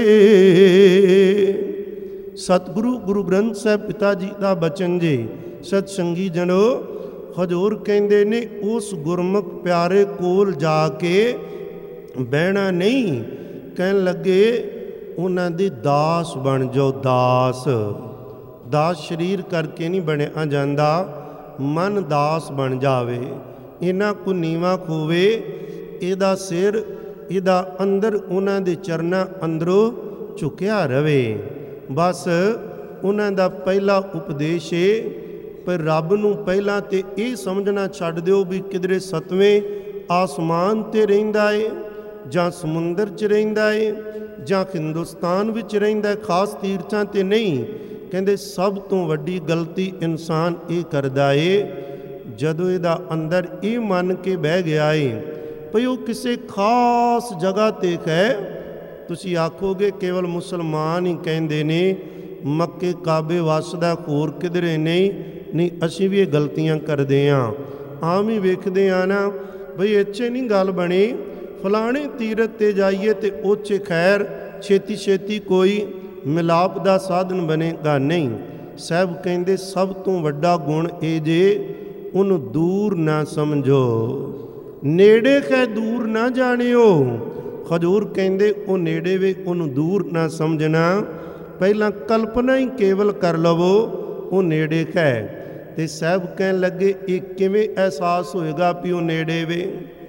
ਸਤਿਗੁਰੂ ਗੁਰੂ ਗ੍ਰੰਥ ਸਾਹਿਬ ਪਿਤਾ ਜੀ ਦਾ ਬਚਨ ਜੇ। ਸਤ ਸੰਗੀ ਜਨੋ, ਹਜ਼ੂਰ ਕਹਿੰਦੇ ਨੇ ਉਸ ਗੁਰਮੁਖ ਪਿਆਰੇ ਕੋਲ ਜਾ ਕੇ ਬਹਿਣਾ ਨਹੀਂ, ਕਹਿਣ ਲੱਗੇ ਉਹਨਾਂ ਦੇ ਦਾਸ ਬਣ ਜਾਓ। ਦਾਸ ਦਾਸ ਸਰੀਰ ਕਰਕੇ ਨਹੀਂ ਬਣਿਆ ਜਾਂਦਾ, ਮਨ ਦਾਸ ਬਣ ਜਾਵੇ। ਇਹਨਾਂ ਕੋ ਨੀਵਾਂ ਖੋਵੇ, ਇਹਦਾ ਸਿਰ ਇਹਦਾ ਅੰਦਰ ਉਹਨਾਂ ਦੇ ਚਰਨਾਂ ਅੰਦਰੋਂ ਝੁਕਿਆ ਰਵੇ। ਬਸ ਉਹਨਾਂ ਦਾ ਪਹਿਲਾ ਉਪਦੇਸ਼ ਹੈ, ਪਰ ਰੱਬ ਨੂੰ ਪਹਿਲਾਂ ਤੇ ਇਹ ਸਮਝਣਾ ਛੱਡ ਦਿਓ ਵੀ ਕਿਧਰੇ ਸਤਵੇਂ ਆਸਮਾਨ 'ਤੇ ਰਹਿੰਦਾ ਏ, ਜਾਂ ਸਮੁੰਦਰ 'ਚ ਰਹਿੰਦਾ ਏ, ਜਾਂ ਹਿੰਦੁਸਤਾਨ ਵਿੱਚ ਰਹਿੰਦਾ ਹੈ, ਖਾਸ ਤੀਰਥਾਂ 'ਤੇ ਨਹੀਂ। ਕਹਿੰਦੇ ਸਭ ਤੋਂ ਵੱਡੀ ਗਲਤੀ ਇਨਸਾਨ ਇਹ ਕਰਦਾ ਏ, ਜਦੋਂ ਇਹਦਾ ਅੰਦਰ ਇਹ ਮੰਨ ਕੇ ਬਹਿ ਗਿਆ ਏ ਭਈ ਉਹ ਕਿਸੇ ਖਾਸ ਜਗ੍ਹਾ 'ਤੇ ਹੈ। ਤੁਸੀਂ ਆਖੋਗੇ ਕੇਵਲ ਮੁਸਲਮਾਨ ਹੀ ਕਹਿੰਦੇ ਨੇ, ਮੱਕੇ ਕਾਬੇ ਵਸਦਾ, ਹੋਰ ਕਿਧਰੇ ਨਹੀਂ। ਨਹੀਂ, ਅਸੀਂ ਵੀ ਇਹ ਗਲਤੀਆਂ ਕਰਦੇ ਹਾਂ। ਆਮ ਹੀ ਵੇਖਦੇ ਹਾਂ ਨਾ ਬਈ ਇੱਥੇ ਨਹੀਂ ਗੱਲ ਬਣੀ, ਫਲਾਣੇ ਤੀਰਥ 'ਤੇ ਜਾਈਏ ਤੇ ਉੱਥੇ ਖੈਰ ਛੇਤੀ ਛੇਤੀ ਕੋਈ ਮਿਲਾਪ ਦਾ ਸਾਧਨ ਬਣੇਗਾ ਨਹੀਂ। ਸਾਹਿਬ ਕਹਿੰਦੇ ਸਭ ਤੋਂ ਵੱਡਾ ਗੁਣ ਇਹ ਜੇ, ਉਹਨੂੰ ਦੂਰ ਨਾ ਸਮਝੋ, ਨੇੜੇ ਖੈ ਦੂਰ ਨਾ ਜਾਣਿਓ। ਹਜ਼ੂਰ ਕਹਿੰਦੇ ਉਹ ਨੇੜੇ ਵੇ, ਉਹਨੂੰ ਦੂਰ ਨਾ ਸਮਝਣਾ। ਪਹਿਲਾਂ ਕਲਪਨਾ ਹੀ ਕੇਵਲ ਕਰ ਲਵੋ ਉਹ ਨੇੜੇ ਹੈ। ਤੇ ਸਾਹਿਬ ਕਹਿਣ ਲੱਗੇ ਇਹ ਕਿਵੇਂ ਅਹਿਸਾਸ ਹੋਏਗਾ ਵੀ ਉਹ ਨੇੜੇ ਵੇ?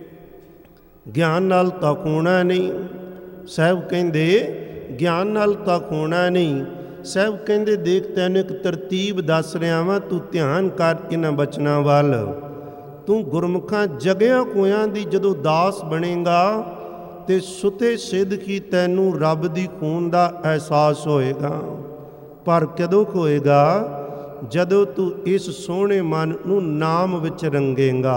ਗਿਆਨ ਨਾਲ ਤਾਂ ਹੋਣਾ ਨਹੀਂ। ਸਾਹਿਬ ਕਹਿੰਦੇ ਗਿਆਨ ਨਾਲ ਤਾਂ ਹੋਣਾ ਨਹੀਂ। ਸਾਹਿਬ ਕਹਿੰਦੇ ਦੇਖ ਤੈਨੂੰ ਇੱਕ ਤਰਤੀਬ ਦੱਸ ਰਿਹਾ ਵਾਂ, ਤੂੰ ਧਿਆਨ ਕਰ ਇਹਨਾਂ ਬਚਨਾਂ ਵੱਲ। ਤੂੰ ਗੁਰਮੁਖਾਂ ਜਗਿਆ ਕੋਇਆਂ ਦੀ ਜਦੋਂ ਦਾਸ ਬਣੇਗਾ ਤੇ ਸੁਤੇ ਸਿੱਧ ਕੀ ਤੈਨੂੰ ਰੱਬ ਦੀ ਖੂਨ ਦਾ ਅਹਿਸਾਸ ਹੋਏਗਾ। ਪਰ ਕਦੋਂ ਹੋਏਗਾ? ਜਦੋਂ ਤੂੰ ਇਸ ਸੋਹਣੇ ਮਨ ਨੂੰ ਨਾਮ ਵਿੱਚ ਰੰਗੇਗਾ।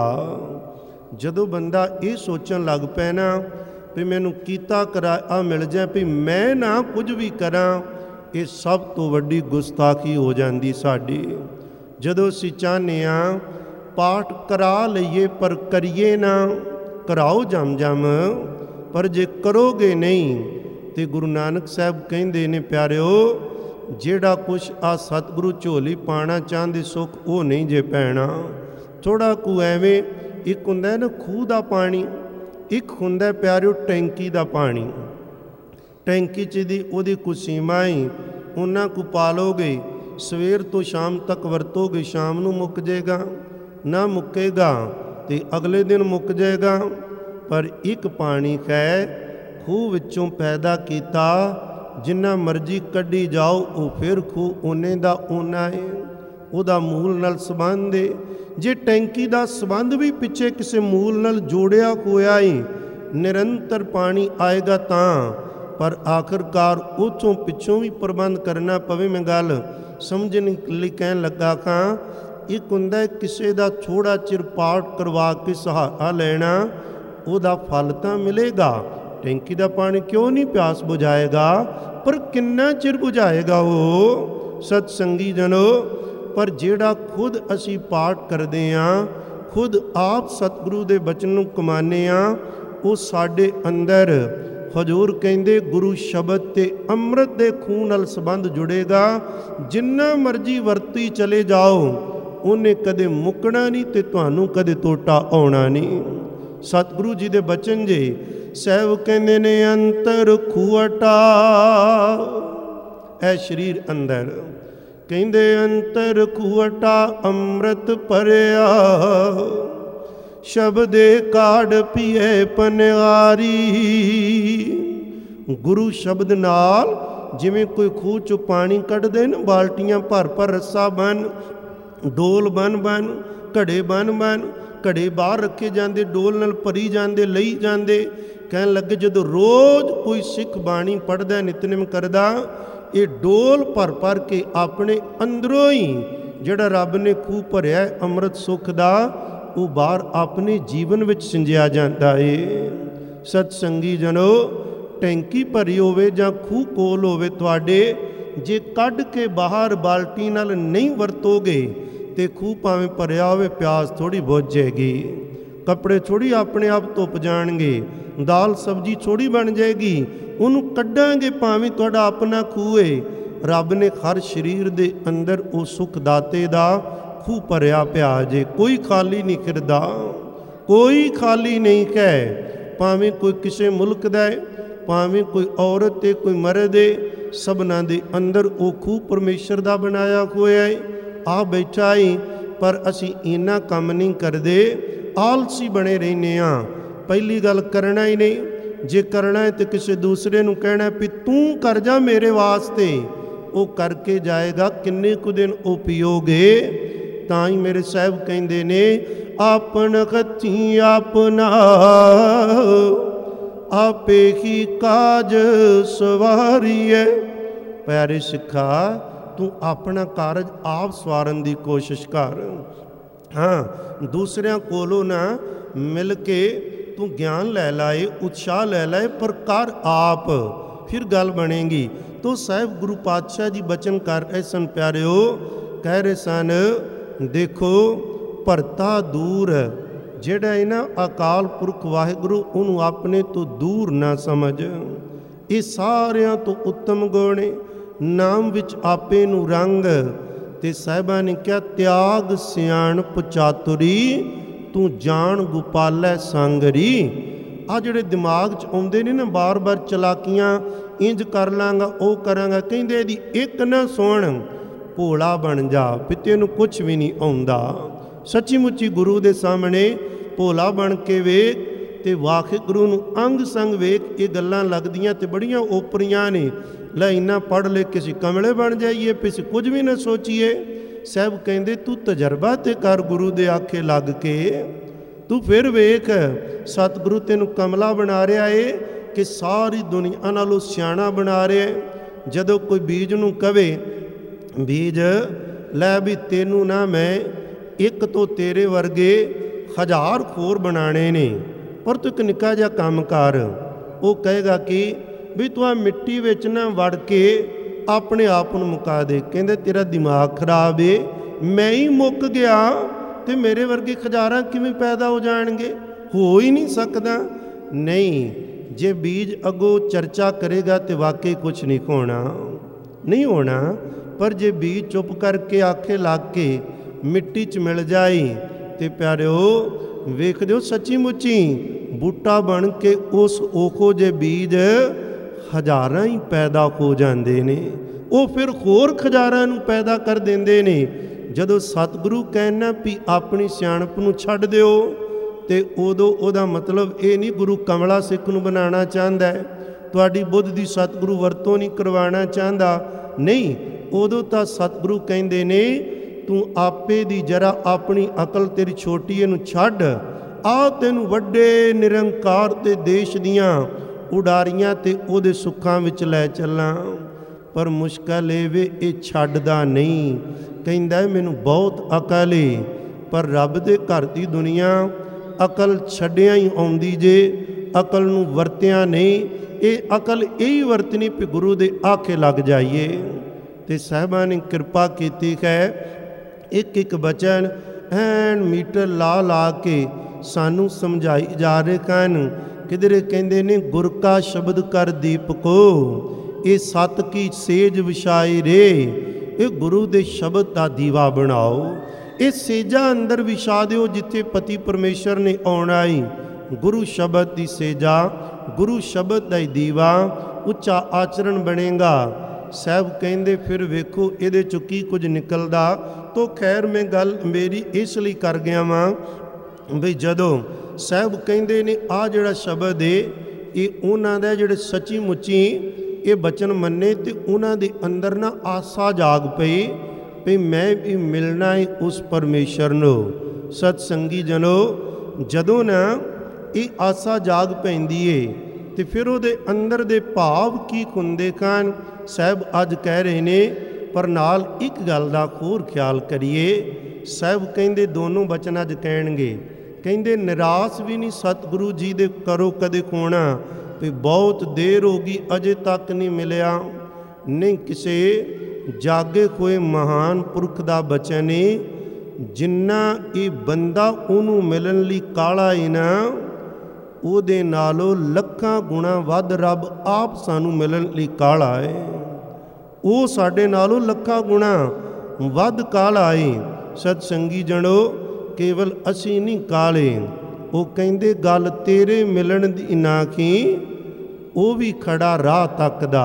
ਜਦੋਂ ਬੰਦਾ ਇਹ ਸੋਚਣ ਲੱਗ ਪਏ ਨਾ ਵੀ ਮੈਨੂੰ ਕੀਤਾ ਕਰਾਇਆ ਮਿਲ ਜਾਏ, ਵੀ ਮੈਂ ਨਾ ਕੁਝ ਵੀ ਕਰਾਂ, ਇਹ ਸਭ ਤੋਂ ਵੱਡੀ ਗੁਸਤਾਖੀ ਹੋ ਜਾਂਦੀ ਸਾਡੀ। ਜਦੋਂ ਅਸੀਂ ਚਾਹੁੰਦੇ ਹਾਂ ਪਾਠ ਕਰਾ ਲਈਏ ਪਰ ਕਰੀਏ ਨਾ, ਕਰਾਓ ਜਮ ਜਮ, ਪਰ ਜੇ ਕਰੋਗੇ ਨਹੀਂ ਤੇ ਗੁਰੂ ਨਾਨਕ ਸਾਹਿਬ ਕਹਿੰਦੇ ਨੇ ਪਿਆਰਿਓ, ਜਿਹੜਾ ਕੁਛ ਆ ਸਤਿਗੁਰੂ ਝੋਲੀ ਪਾਣਾ ਚਾਹੁੰਦੇ ਸੁੱਖ ਉਹ ਨਹੀਂ ਜੇ ਪੈਣਾ। ਥੋੜਾ ਕੁ ਐਵੇਂ ਇੱਕ ਹੁੰਦਾ ਨਾ ਖੂਹ ਦਾ ਪਾਣੀ, ਇੱਕ ਹੁੰਦਾ ਪਿਆਰਿਓ ਟੈਂਕੀ ਦਾ ਪਾਣੀ। ਟੈਂਕੀ 'ਚ ਦੀ ਉਹਦੀ ਕੁਛ ਸੀਮਾ ਹੀ, ਉਹਨਾਂ ਕੁ ਪਾਲੋਗੇ ਸਵੇਰ ਤੋਂ ਸ਼ਾਮ ਤੱਕ ਵਰਤੋਗੇ, ਸ਼ਾਮ ਨੂੰ ਮੁੱਕ ਜਾਏਗਾ, ਨਾ ਮੁੱਕੇਗਾ ਤੇ ਅਗਲੇ ਦਿਨ ਮੁੱਕ ਜਾਏਗਾ। ਪਰ ਇੱਕ ਪਾਣੀ ਹੈ ਖੂਹ ਵਿੱਚੋਂ ਪੈਦਾ ਕੀਤਾ, ਜਿੰਨਾ ਮਰਜ਼ੀ ਕੱਢੀ ਜਾਓ ਉਹ ਫਿਰ ਖੂਹ ਓਨੇ ਦਾ ਓਨਾ ਹੈ, ਉਹਦਾ ਮੂਲ ਨਾਲ ਸੰਬੰਧ ਹੈ। ਜੇ ਟੈਂਕੀ ਦਾ ਸੰਬੰਧ ਵੀ ਪਿੱਛੇ ਕਿਸੇ ਮੂਲ ਨਾਲ ਜੋੜਿਆ ਹੋਇਆ ਹੀ, ਨਿਰੰਤਰ ਪਾਣੀ ਆਏਗਾ ਤਾਂ, ਪਰ ਆਖਰਕਾਰ ਉੱਥੋਂ ਪਿੱਛੋਂ ਵੀ ਪ੍ਰਬੰਧ ਕਰਨਾ ਪਵੇ। ਮੈਂ ਗੱਲ ਸਮਝਣ ਲਈ ਕਹਿਣ ਲੱਗਾ ਖਾਂ, ਇੱਕ ਹੁੰਦਾ ਕਿਸੇ ਦਾ ਥੋੜਾ ਚਿਰ ਪਾਠ ਕਰਵਾ ਕੇ ਸਹਾਰਾ ਲੈਣਾ, ਉਹਦਾ ਫਲ ਤਾਂ ਮਿਲੇਗਾ। ਟੈਂਕੀ ਦਾ ਪਾਣੀ ਕਿਉਂ ਨਹੀਂ ਪਿਆਸ ਬੁਝਾਏਗਾ, ਪਰ ਕਿੰਨਾ ਚਿਰ ਬੁਝਾਏਗਾ ਉਹ ਸਤ ਸੰਗੀ ਜਨੋ। ਪਰ ਜਿਹੜਾ ਖੁਦ ਅਸੀਂ ਪਾਠ ਕਰਦੇ ਹਾਂ, ਖੁਦ ਆਪ ਸਤਿਗੁਰੂ ਦੇ ਬਚਨ ਨੂੰ ਕਮਾਨੇ ਹਾਂ, ਉਹ ਸਾਡੇ ਅੰਦਰ ਹਜ਼ੂਰ ਕਹਿੰਦੇ ਗੁਰੂ ਸ਼ਬਦ ਤੇ ਅੰਮ੍ਰਿਤ ਦੇ ਖੂਨ ਨਾਲ ਸੰਬੰਧ ਜੁੜੇਗਾ। ਜਿੰਨਾ ਮਰਜ਼ੀ ਵਰਤੀ ਚਲੇ ਜਾਓ ਉਹਨੇ ਕਦੇ ਮੁੱਕਣਾ ਨਹੀਂ ਤੇ ਤੁਹਾਨੂੰ ਕਦੇ ਟੋਟਾ ਆਉਣਾ ਨਹੀਂ। ਸਤਿਗੁਰੂ ਜੀ ਦੇ ਬਚਨ ਜੇ ਸਾਹਿਬ ਕਹਿੰਦੇ ਨੇ ਅੰਤਰ ਖੂਟਾ, ਐ ਸਰੀਰ ਅੰਦਰ ਕਹਿੰਦੇ ਅੰਤਰ ਖੂਟਾ ਅੰਮ੍ਰਿਤ ਭਰਿਆ, ਸ਼ਬਦੇ ਕਾੜ ਪੀਏ ਪਨਿਆਰੀ। ਗੁਰੂ ਸ਼ਬਦ ਨਾਲ ਜਿਵੇਂ ਕੋਈ ਖੂਹ ਚੋਂ ਪਾਣੀ ਕੱਢਦੇ ਨੇ, ਬਾਲਟੀਆਂ ਭਰ ਭਰ ਰੱਸਾ ਬਨ, ਡੋਲ ਬਨ ਬਨ, ਘੜੇ ਬਨ ਬਨ, ਘੜੇ ਬਾਹਰ ਰੱਖੇ ਜਾਂਦੇ, ਡੋਲ ਨਾਲ ਭਰੀ ਜਾਂਦੇ, ਲਈ ਜਾਂਦੇ। ਕਹਿਣ ਲੱਗੇ ਜਦੋਂ ਰੋਜ਼ ਕੋਈ ਸਿੱਖ ਬਾਣੀ ਪੜ੍ਹਦਾ, ਨਿਤਨੇਮ ਕਰਦਾ, ਇਹ ਡੋਲ ਭਰ ਭਰ ਕੇ ਆਪਣੇ ਅੰਦਰੋਂ ਹੀ ਜਿਹੜਾ ਰੱਬ ਨੇ ਖੂਹ ਭਰਿਆ ਅੰਮ੍ਰਿਤ ਸੁੱਖ ਦਾ, ਉਹ ਬਾਹਰ ਆਪਣੇ ਜੀਵਨ ਵਿੱਚ ਸਿੰਜਿਆ ਜਾਂਦਾ ਏ। ਸਤ ਸੰਗੀ ਜਨੋ, ਟੈਂਕੀ ਭਰੀ ਹੋਵੇ ਜਾਂ ਖੂਹ ਕੋਲ ਹੋਵੇ ਤੁਹਾਡੇ, ਜੇ ਕੱਢ ਕੇ ਬਾਹਰ ਬਾਲਟੀ ਨਾਲ ਨਹੀਂ ਵਰਤੋਗੇ ਤੇ ਖੂਹ ਭਾਵੇਂ ਭਰਿਆ ਹੋਵੇ ਪਿਆਸ ਥੋੜੀ ਬੁੱਝ ਜਾਏਗੀ, ਕੱਪੜੇ ਥੋੜੀ ਆਪਣੇ ਆਪ ਧੁੱਪ ਜਾਣਗੇ, ਦਾਲ ਸਬਜ਼ੀ ਥੋੜੀ ਬਣ ਜਾਏਗੀ। ਉਹਨੂੰ ਕੱਢਾਂਗੇ ਭਾਵੇਂ ਤੁਹਾਡਾ ਆਪਣਾ ਖੂਹ ਏ, ਰੱਬ ਨੇ ਹਰ ਸਰੀਰ ਦੇ ਅੰਦਰ ਉਹ ਸੁੱਖ ਦਾਤੇ ਦਾ ਖੂਹ ਭਰਿਆ ਪਿਆ ਜੇ, ਕੋਈ ਖਾਲੀ ਨਹੀਂ ਫਿਰਦਾ, ਕੋਈ ਖਾਲੀ ਨਹੀਂ ਹੈ। ਭਾਵੇਂ ਕੋਈ ਕਿਸੇ ਮੁਲਕ ਦਾ ਹੈ, ਭਾਵੇਂ ਕੋਈ ਔਰਤ ਤੇ ਕੋਈ ਮਰਦ ਹੈ, ਸਭਨਾਂ ਦੇ ਅੰਦਰ ਉਹ ਖੂਹ ਪਰਮੇਸ਼ਰ ਦਾ ਬਣਾਇਆ ਹੋਇਆ ਹੈ। ਆ ਬੈਠਾ ਹੀ, ਪਰ ਅਸੀਂ ਇੰਨਾ ਕੰਮ ਨਹੀਂ ਕਰਦੇ, ਆਲਸੀ ਬਣੇ ਰਹਿੰਦੇ ਹਾਂ। ਪਹਿਲੀ ਗੱਲ ਕਰਨਾ ਹੀ ਨਹੀਂ, ਜੇ ਕਰਨਾ ਹੈ ਤੇ ਕਿਸੇ ਦੂਸਰੇ ਨੂੰ ਕਹਿਣਾ ਵੀ ਤੂੰ ਕਰ ਜਾ ਮੇਰੇ ਵਾਸਤੇ, ਉਹ ਕਰਕੇ ਜਾਏਗਾ। ਕਿੰਨੇ ਕੁ ਦਿਨ ਉਹ ਪੀਓਗੇ? ਤਾਂ ਹੀ ਮੇਰੇ ਸਾਹਿਬ ਕਹਿੰਦੇ ਨੇ ਆਪਨ ਹੱਥੀਂ ਆਪਣਾ ਆਪੇ ਹੀ ਕਾਜ ਸਵਾਰੀਏ। ਪਿਆਰੇ ਸਿੱਖਾ, ਤੂੰ ਆਪਣਾ ਕਾਰਜ ਆਪ ਸਵਾਰਨ ਦੀ ਕੋਸ਼ਿਸ਼ ਕਰ। ਹਾਂ, ਦੂਸਰਿਆਂ ਕੋਲੋਂ ਨਾ ਮਿਲ ਕੇ ਤੂੰ ਗਿਆਨ ਲੈ ਲਾਏ, ਉਤਸ਼ਾਹ ਲੈ ਲਾਏ, ਪਰ ਕਰ ਆਪ, ਫਿਰ ਗੱਲ ਬਣੇਗੀ। ਤੋ ਸਾਹਿਬ ਗੁਰੂ ਪਾਤਸ਼ਾਹ ਜੀ ਬਚਨ ਕਰ ਰਹੇ ਸਨ ਪਿਆਰਿਓ, ਕਹਿ ਰਹੇ ਸਨ ਦੇਖੋ ਭਰਤਾ ਦੂਰ, ਜਿਹੜਾ ਹੈ ਨਾ ਅਕਾਲ ਪੁਰਖ ਵਾਹਿਗੁਰੂ, ਉਹਨੂੰ ਆਪਣੇ ਤੋਂ ਦੂਰ ਨਾ ਸਮਝ। ਇਹ ਸਾਰਿਆਂ ਤੋਂ ਉੱਤਮ ਗੁਣ ਹੈ, ਨਾਮ ਵਿੱਚ ਆਪੇ ਨੂੰ ਰੰਗ। ਤੇ ਸਾਹਿਬਾਂ ਨੇ ਕਿਹਾ ਤਿਆਗ ਸਿਆਣਪ ਚਾਤੁਰੀ, ਤੂੰ ਜਾਣ ਗੋਪਾਲੈ ਸੰਗਰੀ। ਆ ਜਿਹੜੇ ਦਿਮਾਗ 'ਚ ਆਉਂਦੇ ਨੇ ਨਾ ਬਾਰ ਬਾਰ ਚਲਾਕੀਆਂ, ਇੰਜ ਕਰ ਲਾਂਗਾ ਉਹ ਕਰਾਂਗਾ, ਕਹਿੰਦੇ ਇਹਦੀ ਇੱਕ ਨਾ ਸੁਣ, ਭੋਲਾ ਬਣ ਜਾ, ਵੀ ਤੈਨੂੰ ਕੁਛ ਵੀ ਨਹੀਂ ਆਉਂਦਾ। ਸੱਚੀ ਮੁੱਚੀ ਗੁਰੂ ਦੇ ਸਾਹਮਣੇ ਭੋਲਾ ਬਣ ਕੇ ਵੇਖ ਤੇ ਵਾਹਿਗੁਰੂ ਨੂੰ ਅੰਗ ਸੰਗ ਵੇਖ। ਇਹ ਗੱਲਾਂ ਲੱਗਦੀਆਂ ਤੇ ਬੜੀਆਂ ਓਪਰੀਆਂ ਨੇ। ਲੈ ਇੰਨਾ ਪੜ੍ਹ ਲੈ ਕੇ ਅਸੀਂ ਕਮਲੇ ਬਣ ਜਾਈਏ, ਵੀ ਅਸੀਂ ਕੁਝ ਵੀ ਨਾ ਸੋਚੀਏ। ਸਾਹਿਬ ਕਹਿੰਦੇ ਤੂੰ ਤਜਰਬਾ ਤੇ ਕਰ ਗੁਰੂ ਦੇ ਆਖੇ ਲੱਗ ਕੇ, ਤੂੰ ਫਿਰ ਵੇਖ ਸਤਿਗੁਰੂ ਤੈਨੂੰ ਕਮਲਾ ਬਣਾ ਰਿਹਾ ਏ ਕਿ ਸਾਰੀ ਦੁਨੀਆ ਨਾਲੋਂ ਸਿਆਣਾ ਬਣਾ ਰਿਹਾ। ਜਦੋਂ ਕੋਈ ਬੀਜ ਨੂੰ ਕਵੇ ਬੀਜ ਲੈ ਵੀ ਤੈਨੂੰ ਨਾ ਮੈਂ ਇੱਕ ਤੋਂ ਤੇਰੇ ਵਰਗੇ ਹਜ਼ਾਰ ਖੋਰ ਬਣਾਣੇ ਨੇ, ਪਰ ਤੂੰ ਇੱਕ ਨਿੱਕਾ ਜਿਹਾ ਕੰਮ ਕਰ। ਉਹ ਕਹੇਗਾ ਕਿ ਵੀ ਤੂੰ ਆ ਮਿੱਟੀ ਵਿੱਚ ਨਾ ਵੜ ਕੇ ਆਪਣੇ ਆਪ ਨੂੰ ਮੁਕਾ ਦੇ। ਕਹਿੰਦੇ ਤੇਰਾ ਦਿਮਾਗ ਖਰਾਬ ਏ, ਮੈਂ ਹੀ ਮੁੱਕ ਗਿਆ ਤੇ ਮੇਰੇ ਵਰਗੇ ਹਜ਼ਾਰਾਂ ਕਿਵੇਂ ਪੈਦਾ ਹੋ ਜਾਣਗੇ? ਹੋ ਹੀ ਨਹੀਂ ਸਕਦਾ। ਨਹੀਂ, ਜੇ ਬੀਜ ਅੱਗੋਂ ਚਰਚਾ ਕਰੇਗਾ ਤੇ ਵਾਕਈ ਕੁਛ ਨਹੀਂ ਹੋਣਾ, ਨਹੀਂ ਹੋਣਾ। ਪਰ ਜੇ ਬੀਜ ਚੁੱਪ ਕਰਕੇ ਆਖੇ ਲੱਗ ਕੇ ਮਿੱਟੀ 'ਚ ਮਿਲ ਜਾਏ ਤੇ ਪਿਆਰਿਓ ਵੇਖ ਦਿਓ ਸੱਚੀ ਮੁੱਚੀ ਬੂਟਾ ਬਣ ਕੇ ਉਸ ਉਹੋ ਜਿਹੇ ਬੀਜ ਹਜ਼ਾਰਾਂ ਹੀ ਪੈਦਾ ਹੋ ਜਾਂਦੇ ਨੇ। ਉਹ ਫਿਰ ਹੋਰ ਹਜ਼ਾਰਾਂ ਨੂੰ ਪੈਦਾ ਕਰ ਦਿੰਦੇ ਨੇ। ਜਦੋਂ ਸਤਿਗੁਰੂ ਕਹਿਣਾ ਵੀ ਆਪਣੀ ਸਿਆਣਪ ਨੂੰ ਛੱਡ ਦਿਓ ਤੇ ਉਦੋਂ ਉਹਦਾ ਮਤਲਬ ਇਹ ਨਹੀਂ ਗੁਰੂ ਕਮਲਾ ਸਿੱਖ ਨੂੰ ਬਣਾਉਣਾ ਚਾਹੁੰਦਾ ਹੈ, ਤੁਹਾਡੀ ਬੁੱਧ ਦੀ ਸਤਿਗੁਰੂ ਵਰਤੋਂ ਨਹੀਂ ਕਰਵਾਉਣਾ ਚਾਹੁੰਦਾ। ਨਹੀਂ, ਉਦੋਂ ਤਾਂ ਸਤਿਗੁਰੂ ਕਹਿੰਦੇ ਨੇ ਤੂੰ ਆਪੇ ਦੀ ਜਰਾ ਆਪਣੀ ਅਕਲ ਤੇਰੀ ਛੋਟੀ ਇਹਨੂੰ ਛੱਡ, ਆ ਤੈਨੂੰ ਵੱਡੇ ਨਿਰੰਕਾਰ ਤੇ ਦੇਸ਼ ਦੀਆਂ ਉਡਾਰੀਆਂ ਤੇ ਉਹਦੇ ਸੁੱਖਾਂ ਵਿੱਚ ਲੈ ਚੱਲਾਂ। ਪਰ ਮੁਸ਼ਕਲ ਇਹ ਵੇ ਇਹ ਛੱਡਦਾ ਨਹੀਂ। ਕਹਿੰਦਾ ਮੈਨੂੰ ਬਹੁਤ ਅਕਲ ਏ, ਪਰ ਰੱਬ ਦੇ ਘਰ ਦੀ ਦੁਨੀਆ ਅਕਲ ਛੱਡਿਆਂ ਹੀ ਆਉਂਦੀ ਜੇ, ਅਕਲ ਨੂੰ ਵਰਤਿਆ ਨਹੀਂ। ਇਹ ਅਕਲ ਇਹੀ ਵਰਤਣੀ ਵੀ ਗੁਰੂ ਦੇ ਆਖੇ ਲੱਗ ਜਾਈਏ। ਤੇ ਸਾਹਿਬਾਂ ਨੇ ਕਿਰਪਾ ਕੀਤੀ ਹੈ, ਇੱਕ ਇੱਕ ਬਚਨ ਐਨ ਮੀਟਰ ਲਾ ਲਾ ਕੇ ਸਾਨੂੰ ਸਮਝਾਈ ਜਾ ਰਹੇ ਹਨ। ਕਿਧਰੇ ਕਹਿੰਦੇ ਨੇ ਗੁਰ ਕਾ ਸ਼ਬਦ ਕਰ ਦੀਪਕੋ, ਇਹ ਸਤ ਕੀ ਸੇਜ ਵਿਛਾਏ ਰੇ। ਇਹ ਗੁਰੂ ਦੇ ਸ਼ਬਦ ਦਾ ਦੀਵਾ ਬਣਾਓ, ਇਹ ਸੇਜਾ ਅੰਦਰ ਵਿਛਾ ਦਿਓ ਜਿੱਥੇ ਪਤੀ ਪਰਮੇਸ਼ਰ ਨੇ ਆਉਣਾ ਈ। ਗੁਰੂ ਸ਼ਬਦ ਦੀ ਸੇਜਾ, ਗੁਰੂ ਸ਼ਬਦ ਦਾ ਹੀ ਦੀਵਾ, ਉੱਚਾ ਆਚਰਣ ਬਣੇਗਾ। ਸਾਹਿਬ ਕਹਿੰਦੇ ਫਿਰ ਵੇਖੋ ਇਹਦੇ ਚੋਂ ਕੀ ਕੁਝ ਨਿਕਲਦਾ। ਤੋ ਖੈਰ ਮੈਂ ਗੱਲ ਮੇਰੀ ਇਸ ਲਈ ਕਰ ਗਿਆ ਵਾਂ ਬਈ ਜਦੋਂ ਸਾਹਿਬ ਕਹਿੰਦੇ ਨੇ ਆ ਜਿਹੜਾ ਸ਼ਬਦ ਏ ਇਹ ਉਹਨਾਂ ਦਾ ਜਿਹੜੇ ਸੱਚੀ ਮੁੱਚੀ ਇਹ ਬਚਨ ਮੰਨੇ ਤੇ ਉਹਨਾਂ ਦੇ ਅੰਦਰ ਨਾ ਆਸਾ ਜਾਗ ਪਈ ਵੀ ਮੈਂ ਵੀ ਮਿਲਣਾ ਹੈ ਉਸ ਪਰਮੇਸ਼ਰ ਨੂੰ। ਸਤ ਸੰਗੀ ਜਨੋ, ਜਦੋਂ ਨਾ ਇਹ ਆਸਾ ਜਾਗ ਪੈਂਦੀ ਏ ਤੇ ਫਿਰ ਉਹਦੇ ਅੰਦਰ ਦੇ ਭਾਵ ਕੀ ਹੁੰਦੇ ਹਨ। ਸਾਹਿਬ ਅੱਜ ਕਹਿ ਰਹੇ ਨੇ, ਪਰ ਨਾਲ ਇੱਕ ਗੱਲ ਦਾ ਹੋਰ ਖਿਆਲ ਕਰੀਏ। ਸਾਹਿਬ ਕਹਿੰਦੇ ਦੋਨੋਂ ਬਚਨ ਅੱਜ ਕਹਿਣਗੇ, ਕਹਿੰਦੇ ਨਿਰਾਸ਼ ਵੀ ਨਹੀਂ ਸਤਿਗੁਰੂ ਜੀ ਦੇ ਕਰੋ ਕਦੇ ਕੋਣਾ ਵੀ ਬਹੁਤ ਦੇਰ ਹੋ ਗਈ ਅਜੇ ਤੱਕ ਨਹੀਂ ਮਿਲਿਆ। ਨਹੀਂ, ਕਿਸੇ ਜਾਗੇ ਹੋਏ ਮਹਾਨ ਪੁਰਖ ਦਾ ਬਚਨ ਏ, ਜਿੰਨਾ ਇਹ ਬੰਦਾ ਉਹਨੂੰ ਮਿਲਣ ਲਈ ਕਾਲਾ ਏ ਨਾ, ਉਹਦੇ ਨਾਲੋਂ ਲੱਖਾਂ ਗੁਣਾ ਵੱਧ ਰੱਬ ਆਪ ਸਾਨੂੰ ਮਿਲਣ ਲਈ ਕਾਲਾ ਏ। ਉਹ ਸਾਡੇ ਨਾਲੋਂ ਲੱਖਾਂ ਗੁਣਾ ਵੱਧ ਕਾਲਾ ਏ। ਸਤ ਸੰਗੀ ਜਣੋ, ਕੇਵਲ ਅਸੀਂ ਨਹੀਂ ਕਾਲੇ। ਉਹ ਕਹਿੰਦੇ ਗੱਲ ਤੇਰੇ ਮਿਲਣ ਦੀ ਨਾ ਕੀ, ਉਹ ਵੀ ਖੜਾ ਰਾਹ ਤੱਕਦਾ।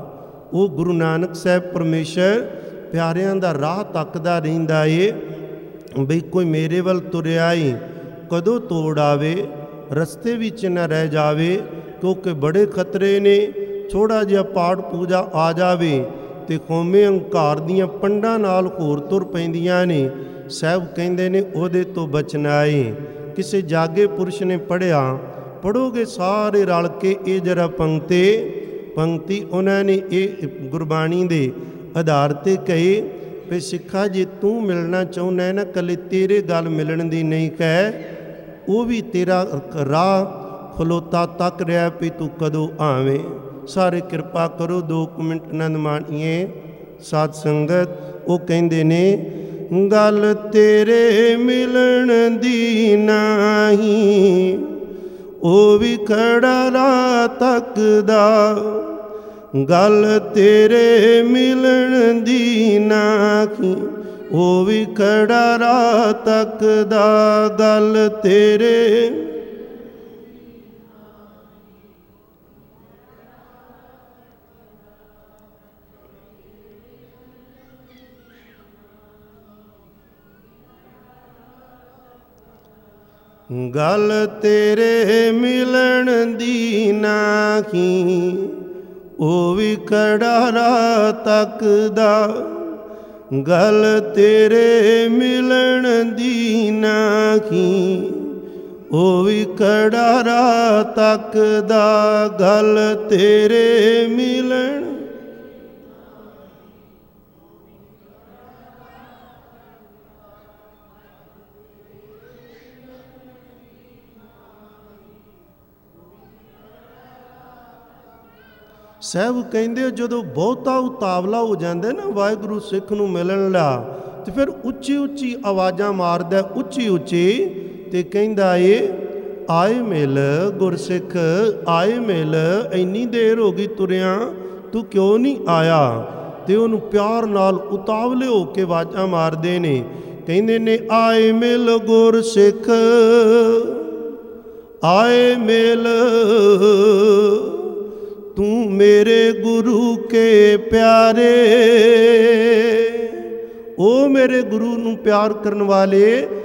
ਉਹ ਗੁਰੂ ਨਾਨਕ ਸਾਹਿਬ ਪਰਮੇਸ਼ਰ ਪਿਆਰਿਆਂ ਦਾ ਰਾਹ ਤੱਕਦਾ ਰਹਿੰਦਾ ਏ ਬਈ ਕੋਈ ਮੇਰੇ ਵੱਲ ਤੁਰਿਆ ਏ ਕਦੋਂ ਤੋੜ ਆਵੇ, ਰਸਤੇ ਵਿੱਚ ਨਾ ਰਹਿ ਜਾਵੇ, ਕਿਉਂਕਿ ਬੜੇ ਖਤਰੇ ਨੇ। ਥੋੜ੍ਹਾ ਜਿਹਾ ਪਾਠ ਪੂਜਾ ਆ ਜਾਵੇ ਤੇ ਕੌਮੇ ਹੰਕਾਰ ਦੀਆਂ ਪੰਡਾਂ ਨਾਲ ਹੋਰ ਤੁਰ ਪੈਂਦੀਆਂ ਨੇ। ਸਾਹਿਬ ਕਹਿੰਦੇ ਨੇ ਉਹਦੇ ਤੋਂ ਬਚਣਾ ਏ। ਕਿਸੇ ਜਾਗੇ ਪੁਰਸ਼ ਨੇ ਪੜ੍ਹਿਆ, ਪੜ੍ਹੋਗੇ ਸਾਰੇ ਰਲ ਕੇ ਇਹ ਜਰਾ ਪੰਕਤੇ ਪੰਕਤੀ ਉਹਨਾਂ ਨੇ ਇਹ ਗੁਰਬਾਣੀ ਦੇ ਆਧਾਰ 'ਤੇ ਕਹੇ ਵੀ ਸਿੱਖਾ ਜੇ ਤੂੰ ਮਿਲਣਾ ਚਾਹੁੰਦਾ ਨਾ, ਇਕੱਲੇ ਤੇਰੇ ਗੱਲ ਮਿਲਣ ਦੀ ਨਹੀਂ ਕਹਿ, ਉਹ ਵੀ ਤੇਰਾ ਰਾਹ ਖਲੋਤਾ ਤੱਕ ਰਿਹਾ ਵੀ ਤੂੰ ਕਦੋਂ ਆਵੇਂ। ਸਾਰੇ ਕਿਰਪਾ ਕਰੋ ਦੋ ਕੁ ਮਿੰਟ ਆਨੰਦ ਮਾਣੀਏ। ਸਾਧ ਸੰਗਤ ਉਹ ਕਹਿੰਦੇ ਨੇ ਗੱਲ ਤੇਰੇ ਮਿਲਣ ਦੀ ਨਹੀਂ, ਉਹ ਵੀ ਖੜਾ ਰਾਹ ਤੱਕਦਾ। ਗੱਲ ਤੇਰੇ ਮਿਲਣ ਦੀ ਨਹੀਂ, ਉਹ ਵੀ ਖੜਾ ਰਾਹ ਤੱਕਦਾ। ਗੱਲ ਤੇਰੇ गल तेरे मिलन दी नाहीं ओ भी खड़ा तकदा, गल तेरे मिलन दी नाहीं ओ भी खड़ा तकदा, गल तेरे मिलन। ਸਾਹਿਬ ਕਹਿੰਦੇ ਜਦੋਂ ਬਹੁਤਾ ਉਤਾਵਲਾ ਹੋ ਜਾਂਦਾ ਨਾ ਵਾਹਿਗੁਰੂ ਸਿੱਖ ਨੂੰ ਮਿਲਣ ਲਾ, ਤੇ ਫਿਰ ਉੱਚੀ ਉੱਚੀ ਆਵਾਜ਼ਾਂ ਮਾਰਦਾ, ਉੱਚੀ ਉੱਚੀ, ਤੇ ਕਹਿੰਦਾ ਏ ਆਏ ਮਿਲ ਗੁਰਸਿੱਖ, ਆਏ ਮਿਲ, ਇੰਨੀ ਦੇਰ ਹੋ ਗਈ ਤੁਰਿਆ, ਤੂੰ ਕਿਉਂ ਨਹੀਂ ਆਇਆ? ਤੇ ਉਹਨੂੰ ਪਿਆਰ ਨਾਲ ਉਤਾਵਲੇ ਹੋ ਕੇ ਆਵਾਜ਼ਾਂ ਮਾਰਦੇ ਨੇ, ਕਹਿੰਦੇ ਨੇ ਆਏ ਮਿਲ ਗੁਰਸਿੱਖ, ਆਏ ਮਿਲ, तू मेरे गुरु के प्यारे। ओ मेरे गुरु नू प्यार करन वाले,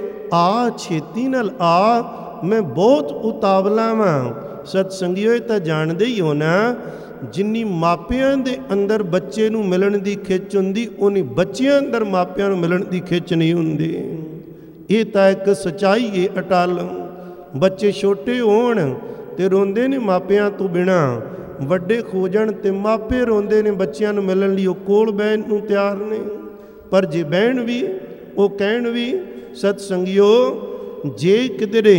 आ छेती नाल आ, मैं बहुत उतावला वां। सतसंगियो तां जाणदे ही हो ना, जिन्नी मापियां दे अंदर बच्चे नू मिलण दी खिच हुंदी, उन्नी बच्चियां अंदर मापियां नू मिलण दी खिच नहीं हुंदी। ये तां एक सच्चाई है अटल। बच्चे छोटे होण ते रोंदे ने मापियां तो बिना, ਵੱਡੇ ਖੋਜਣ ਤੇ ਮਾਪੇ ਰੋਂਦੇ ਨੇ ਬੱਚਿਆਂ ਨੂੰ ਮਿਲਣ ਲਈ, ਉਹ ਕੋਲ ਬਹਿਣ ਨੂੰ ਤਿਆਰ ਨੇ। ਪਰ ਜੇ ਬਹਿਣ ਵੀ, ਉਹ ਕਹਿਣ ਵੀ। ਸਤ ਸੰਗਿਓ, ਜੇ ਕਿਧਰੇ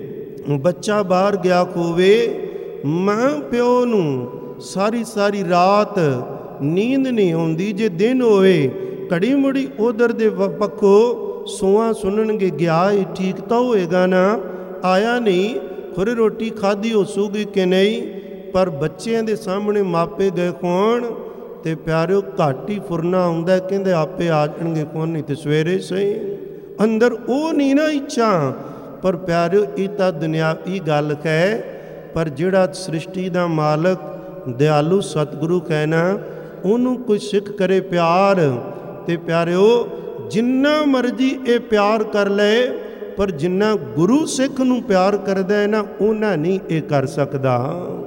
ਬੱਚਾ ਬਾਹਰ ਗਿਆ ਹੋਵੇ, ਮਾਂ ਪਿਓ ਨੂੰ ਸਾਰੀ ਸਾਰੀ ਰਾਤ ਨੀਂਦ ਨਹੀਂ ਆਉਂਦੀ। ਜੇ ਦਿਨ ਹੋਵੇ, ਘੜੀ ਮੁੜੀ ਉਧਰ ਦੇ ਪੱਖੋਂ ਸੋਆਂ ਸੁਣਨਗੇ, ਗਿਆ ਇਹ ਠੀਕ ਤਾਂ ਹੋਏਗਾ ਨਾ, ਆਇਆ ਨਹੀਂ, ਖੁਰੇ ਰੋਟੀ ਖਾਧੀ ਹੋਸੂਗੀ ਕਿ ਨਹੀਂ। पर बच्चों के सामने मापे गए कौन, तो प्यारिओ घट ही फुरना आउंदा, कहंदे आपे आ जाणगे कौन, नहीं तो सवेरे सही। अंदर वो नहीं ना इच्छा। पर प्यारिओ ये तो दुनियावी गल है, पर जिहड़ा सृष्टि का मालक दयालु सतगुरु कहना, उन्होंने कोई सिख करे प्यार, तो प्यारिओ जिन्ना मर्जी ये प्यार कर ले, पर जिन्ना गुरु सिख नूं प्यार करदा है ना, उन्ना नहीं ये कर सकदा।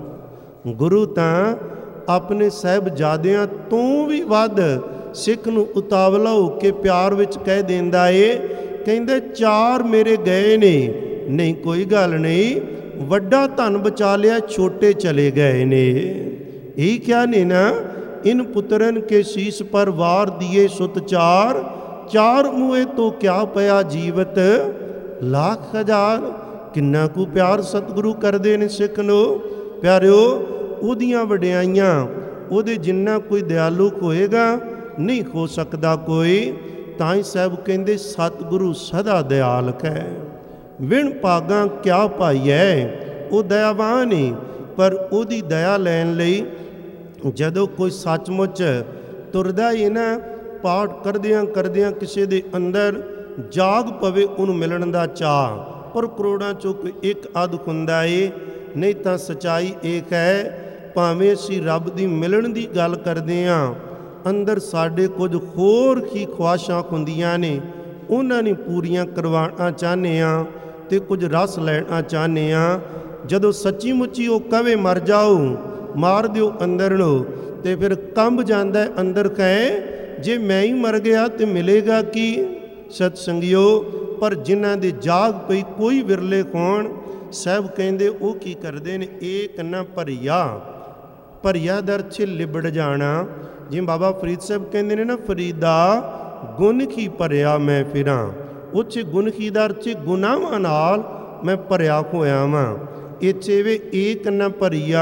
गुरु तां अपने साहिबजादियां तो भी वध सिख नूं उतावला हो के प्यार विच कह देंदा है, कहंदे चार मेरे गए ने, नहीं कोई गल नहीं, वड्डा धन बचा लिया, छोटे चले गए ने। यही क्या ने ना, इन पुत्रन के शीश पर वार दिए सुत चार, चार मुए तो क्या पया जीवत लाख हजार। किन्ना कु प्यार सतगुरु करदे ने सिख नूं। प्यारिओ उहदियां वडियाइयां, उहदे जिन्ना कोई दयालु होएगा नहीं हो सकता कोई। तां ही साहब कहंदे सतगुरु सदा दयाल है। विण भागां क्या भाई है, वो दयावान है। पर उहदी दया लैण लई जदों कोई सचमुच तुरदा है ना, पाठ करदियां करदियां किसी दे अंदर जाग पवे उहनूं मिलण दा चाह, पर करोड़ां चों कोई एक अध हुंदा है। नहीं तो सच्चाई एक है, भावें असीं रब दी मिलण दी गल करदे हां, अंदर साडे कुछ होर ही ख्वाहिशां हुंदियां ने, उन्हां नूं पूरीआं करवाना चाहने हां ते कुछ रस लैना चाहने हां। जदों सच्ची मुच्ची वो कवे मर जाओ, मार दिओ अंदर नूं, ते फिर कंब जांदा है अंदर, कहे जे मैं ही मर गया तो मिलेगा की। सतसंगियो, पर जिन्हां दे जाग पई कोई विरले होण, साहब कहंदे वो की करदे ने, एक ना भरिया, भरिया दर च लिबड़ जाना। जिवें बाबा फरीद साहब कहंदे ने ना, फरीदा गुण की भरिया मैं फिरां, उच गुण की दर च गुनाहां नाल मैं भरिया होया वां। इत्थे वे एक ना भरिया,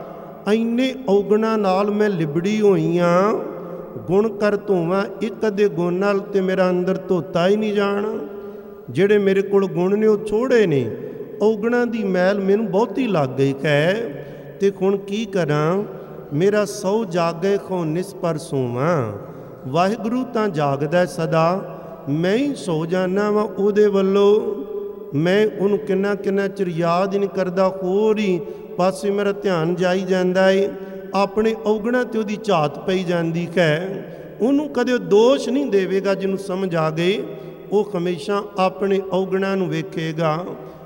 इन्ने औगणा नाल मैं लिबड़ी होई हां, गुण कर धोवां एक अद्धे गुण नाल ते मेरा अंदर धोता ही नहीं जाना। जिहड़े मेरे कोल गुण ने वो थोड़े ने, औगणा दी मैल मैनू बहुती लग गई है। तो हुण की करां, मेरा सौ जागे खो निस्पर सोवां। वाहिगुरू तां जागदा सदा, मैं ही सो जाना वा उहदे वल्लों। मैं उहनूं किन्ना किन्ना चिर याद ही नहीं करदा, होर ही पासे मेरा ध्यान जाई जांदा है, अपने औगणा ते उहदी झात पई जांदी है। उहनूं कदे दोष नहीं देवेगा, जिन्हों समझ आ गई वो हमेशा अपने औगणा नूं वेखेगा।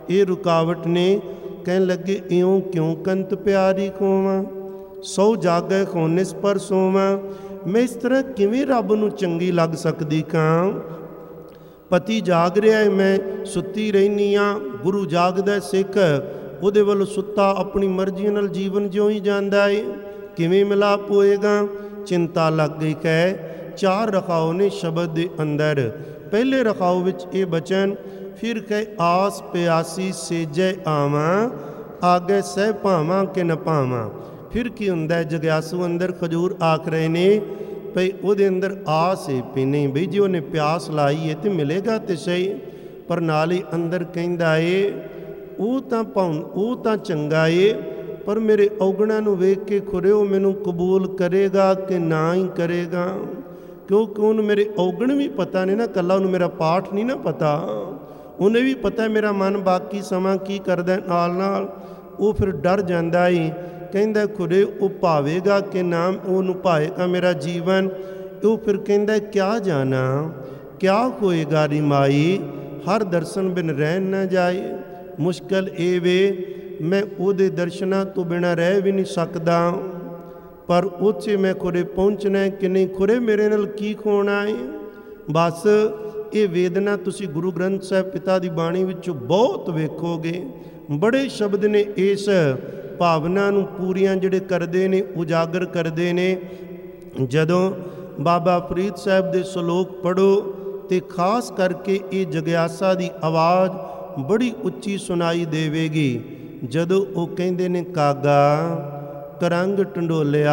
ਇਹ ਰੁਕਾਵਟ ਨੇ। ਕਹਿਣ ਲੱਗੇ ਇਉਂ ਕਿਉਂ ਕੰਤ ਪਿਆਰੀ ਕੋਵਾਂ, ਸੌ ਜਾਗੈ ਖੋਨਿਸ ਪਰ ਸੋਵਾਂ। ਮੈਂ ਇਸ ਤਰ੍ਹਾਂ ਕਿਵੇਂ ਰੱਬ ਨੂੰ ਚੰਗੀ ਲੱਗ ਸਕਦੀ ਕਾਂ? ਪਤੀ ਜਾਗ ਰਿਹਾ, ਮੈਂ ਸੁੱਤੀ ਰਹਿੰਦੀ ਹਾਂ। ਗੁਰੂ ਜਾਗਦਾ ਸਿੱਖ, ਉਹਦੇ ਵੱਲ ਸੁੱਤਾ ਆਪਣੀ ਮਰਜ਼ੀ ਨਾਲ ਜੀਵਨ ਜਿਉਂ ਹੀ ਜਾਂਦਾ ਏ। ਕਿਵੇਂ ਮਿਲਾਪ ਹੋਏਗਾ? ਚਿੰਤਾ ਲੱਗ ਗਈ। ਕਹਿ ਚਾਰ ਰਖਾਓ ਨੇ ਸ਼ਬਦ ਦੇ ਅੰਦਰ। ਪਹਿਲੇ ਰਖਾਓ ਵਿੱਚ ਇਹ ਬਚਨ, ਫਿਰ ਕਹਿ ਆਸ ਪਿਆਸੀ ਸੇਜੈ ਆਵਾਂ, ਆਗੇ ਸਹਿ ਭਾਵਾਂ ਕਿ ਨ ਭਾਵਾਂ। ਫਿਰ ਕੀ ਹੁੰਦਾ? ਜਗਿਆਸੂ ਅੰਦਰ ਖਜੂਰ ਆਖ ਰਹੇ ਨੇ ਭਈ ਉਹਦੇ ਅੰਦਰ ਆਸ ਹੈ ਵੀ ਨਹੀਂ ਬਈ ਜੇ ਉਹਨੇ ਪਿਆਸ ਲਾਈ ਹੈ ਤੇ ਮਿਲੇਗਾ ਤੇ ਸਹੀ। ਪਰ ਨਾਲ ਹੀ ਅੰਦਰ ਕਹਿੰਦਾ ਏ ਉਹ ਤਾਂ ਭਾਉ ਉਹ ਤਾਂ ਚੰਗਾ ਏ, ਪਰ ਮੇਰੇ ਔਗਣਾਂ ਨੂੰ ਵੇਖ ਕੇ ਖੁਰੇ ਉਹ ਮੈਨੂੰ ਕਬੂਲ ਕਰੇਗਾ ਕਿ ਨਾ ਹੀ ਕਰੇਗਾ। ਕਿਉਂਕਿ ਉਹਨੂੰ ਮੇਰੇ ਔਗਣ ਵੀ ਪਤਾ ਨੇ ਨਾ, ਇਕੱਲਾ ਉਹਨੂੰ ਮੇਰਾ ਪਾਠ ਨਹੀਂ ਨਾ ਪਤਾ, ਉਹਨੇ ਵੀ ਪਤਾ ਮੇਰਾ ਮਨ ਬਾਕੀ ਸਮਾਂ ਕੀ ਕਰਦਾ ਨਾਲ ਨਾਲ। ਉਹ ਫਿਰ ਡਰ ਜਾਂਦਾ ਏ, ਕਹਿੰਦਾ ਖੁਰੇ ਉਹ ਭਾਵੇਗਾ ਕਿ ਨਾ ਉਹਨੂੰ ਭਾਏਗਾ ਮੇਰਾ ਜੀਵਨ। ਉਹ ਫਿਰ ਕਹਿੰਦਾ ਕਿਆ ਜਾਣਾ ਕਿਆ ਹੋਏਗਾ ਰੀ ਮਾਈ, ਹਰ ਦਰਸ਼ਨ ਬਿਨ ਰਹਿ ਨਾ ਜਾਏ। ਮੁਸ਼ਕਲ ਇਹ ਵੇ ਮੈਂ ਉਹਦੇ ਦਰਸ਼ਨਾਂ ਤੋਂ ਬਿਨਾਂ ਰਹਿ ਵੀ ਨਹੀਂ ਸਕਦਾ, ਪਰ ਉੱਥੇ ਮੈਂ ਖੁਰੇ ਪਹੁੰਚਣਾ ਕਿ ਨਹੀਂ, ਖੁਰੇ ਮੇਰੇ ਨਾਲ ਕੀ ਖੋਣਾ ਹੈ। ਬਸ ਇਹ ਵੇਦਨਾ ਤੁਸੀਂ ਗੁਰੂ ਗ੍ਰੰਥ ਸਾਹਿਬ ਪਿਤਾ ਦੀ ਬਾਣੀ ਵਿੱਚੋਂ ਬਹੁਤ ਵੇਖੋਗੇ। ਬੜੇ ਸ਼ਬਦ ਨੇ ਇਸ ਭਾਵਨਾ ਨੂੰ ਪੂਰੀਆਂ ਜਿਹੜੇ ਕਰਦੇ ਨੇ, ਉਜਾਗਰ ਕਰਦੇ ਨੇ। ਜਦੋਂ ਬਾਬਾ ਫਰੀਦ ਸਾਹਿਬ ਦੇ ਸ਼ਲੋਕ ਪੜ੍ਹੋ ਤੇ ਖਾਸ ਕਰਕੇ ਇਹ ਜਗਿਆਸਾ ਦੀ ਆਵਾਜ਼ ਬੜੀ ਉੱਚੀ ਸੁਣਾਈ ਦੇਵੇਗੀ। ਜਦੋਂ ਉਹ ਕਹਿੰਦੇ ਨੇ ਕਾਗਾ ਤਰੰਗ ਟੰਡੋਲਿਆ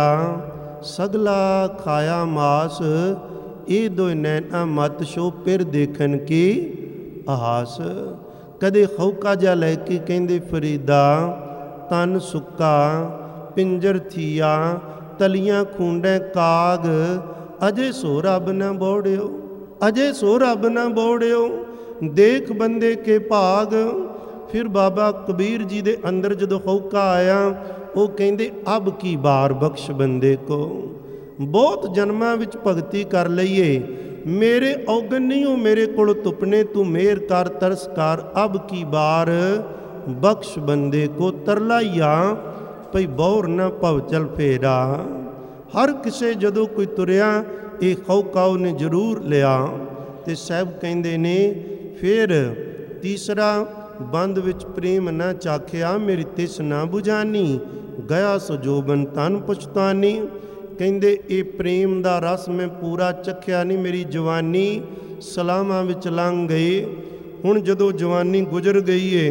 ਸਗਲਾ ਖਾਇਆ ਮਾਸ, ਇਹ ਦੋ ਨੈਣਾ ਮਤ ਸ਼ੋ ਫਿਰ ਦੇਖਣ ਕੀ ਆਸ। ਕਦੇ ਹੌਕਾ ਜਾ ਲੈ ਕੇ ਕਹਿੰਦੇ ਫਰੀਦਾ ਤਨ ਸੁੱਕਾ ਪਿੰਜਰ ਥੀਆ, ਤਲੀਆਂ ਖੂੰਡੈ ਕਾਗ, ਅਜੇ ਸੋ ਰੱਬ ਨਾ ਬੋੜਿਓ, ਅਜੇ ਸੋ ਰੱਬ ਨਾ ਬੋੜਿਓ, ਦੇਖ ਬੰਦੇ ਕੇ ਭਾਗ। ਫਿਰ ਬਾਬਾ ਕਬੀਰ ਜੀ ਦੇ ਅੰਦਰ ਜਦੋਂ ਹੌਕਾ ਆਇਆ, ਉਹ ਕਹਿੰਦੇ ਅਬ ਕੀ ਬਾਰ ਬਖਸ਼ ਬੰਦੇ ਕੋ। ਬਹੁਤ ਜਨਮਾਂ ਵਿੱਚ ਭਗਤੀ ਕਰ ਲਈਏ, ਮੇਰੇ ਔਗਣ ਨਹੀਂ ਹੋ ਮੇਰੇ ਕੋਲ ਤੁਪਨੇ, ਤੂੰ ਮੇਰ ਕਰ ਤਰਸ ਕਰ, ਅਬ ਕੀ ਬਾਰ ਬਖਸ਼ ਬੰਦੇ ਕੋ। ਤਰਲਾਈਆ ਭਈ ਬੌਰ ਨਾ ਭਵ ਚਲ ਫੇਰਾ। ਹਰ ਕਿਸੇ ਜਦੋਂ ਕੋਈ ਤੁਰਿਆ ਇਹ ਹੌਕਾ ਉਹਨੇ ਜ਼ਰੂਰ ਲਿਆ। ਤੇ ਸਾਹਿਬ ਕਹਿੰਦੇ ਨੇ ਫਿਰ ਤੀਸਰਾ ਬੰਦ ਵਿੱਚ ਪ੍ਰੇਮ ਨਾ ਚਾਖਿਆ, ਮੇਰੀ ਤਿਸ ਨਾ ਬੁਝਾਨੀ, ਗਿਆ ਸੋ ਜੋਬਨ ਤਨ ਪਛਤਾਨੀ। ਕਹਿੰਦੇ ਇਹ ਪ੍ਰੇਮ ਦਾ ਰਸ ਮੈਂ ਪੂਰਾ ਚੱਖਿਆ ਨਹੀਂ, ਮੇਰੀ ਜਵਾਨੀ ਸਲਾਮਾਂ ਵਿੱਚ ਲੰਘ ਗਈ। ਹੁਣ ਜਦੋਂ ਜਵਾਨੀ ਗੁਜ਼ਰ ਗਈ ਏ,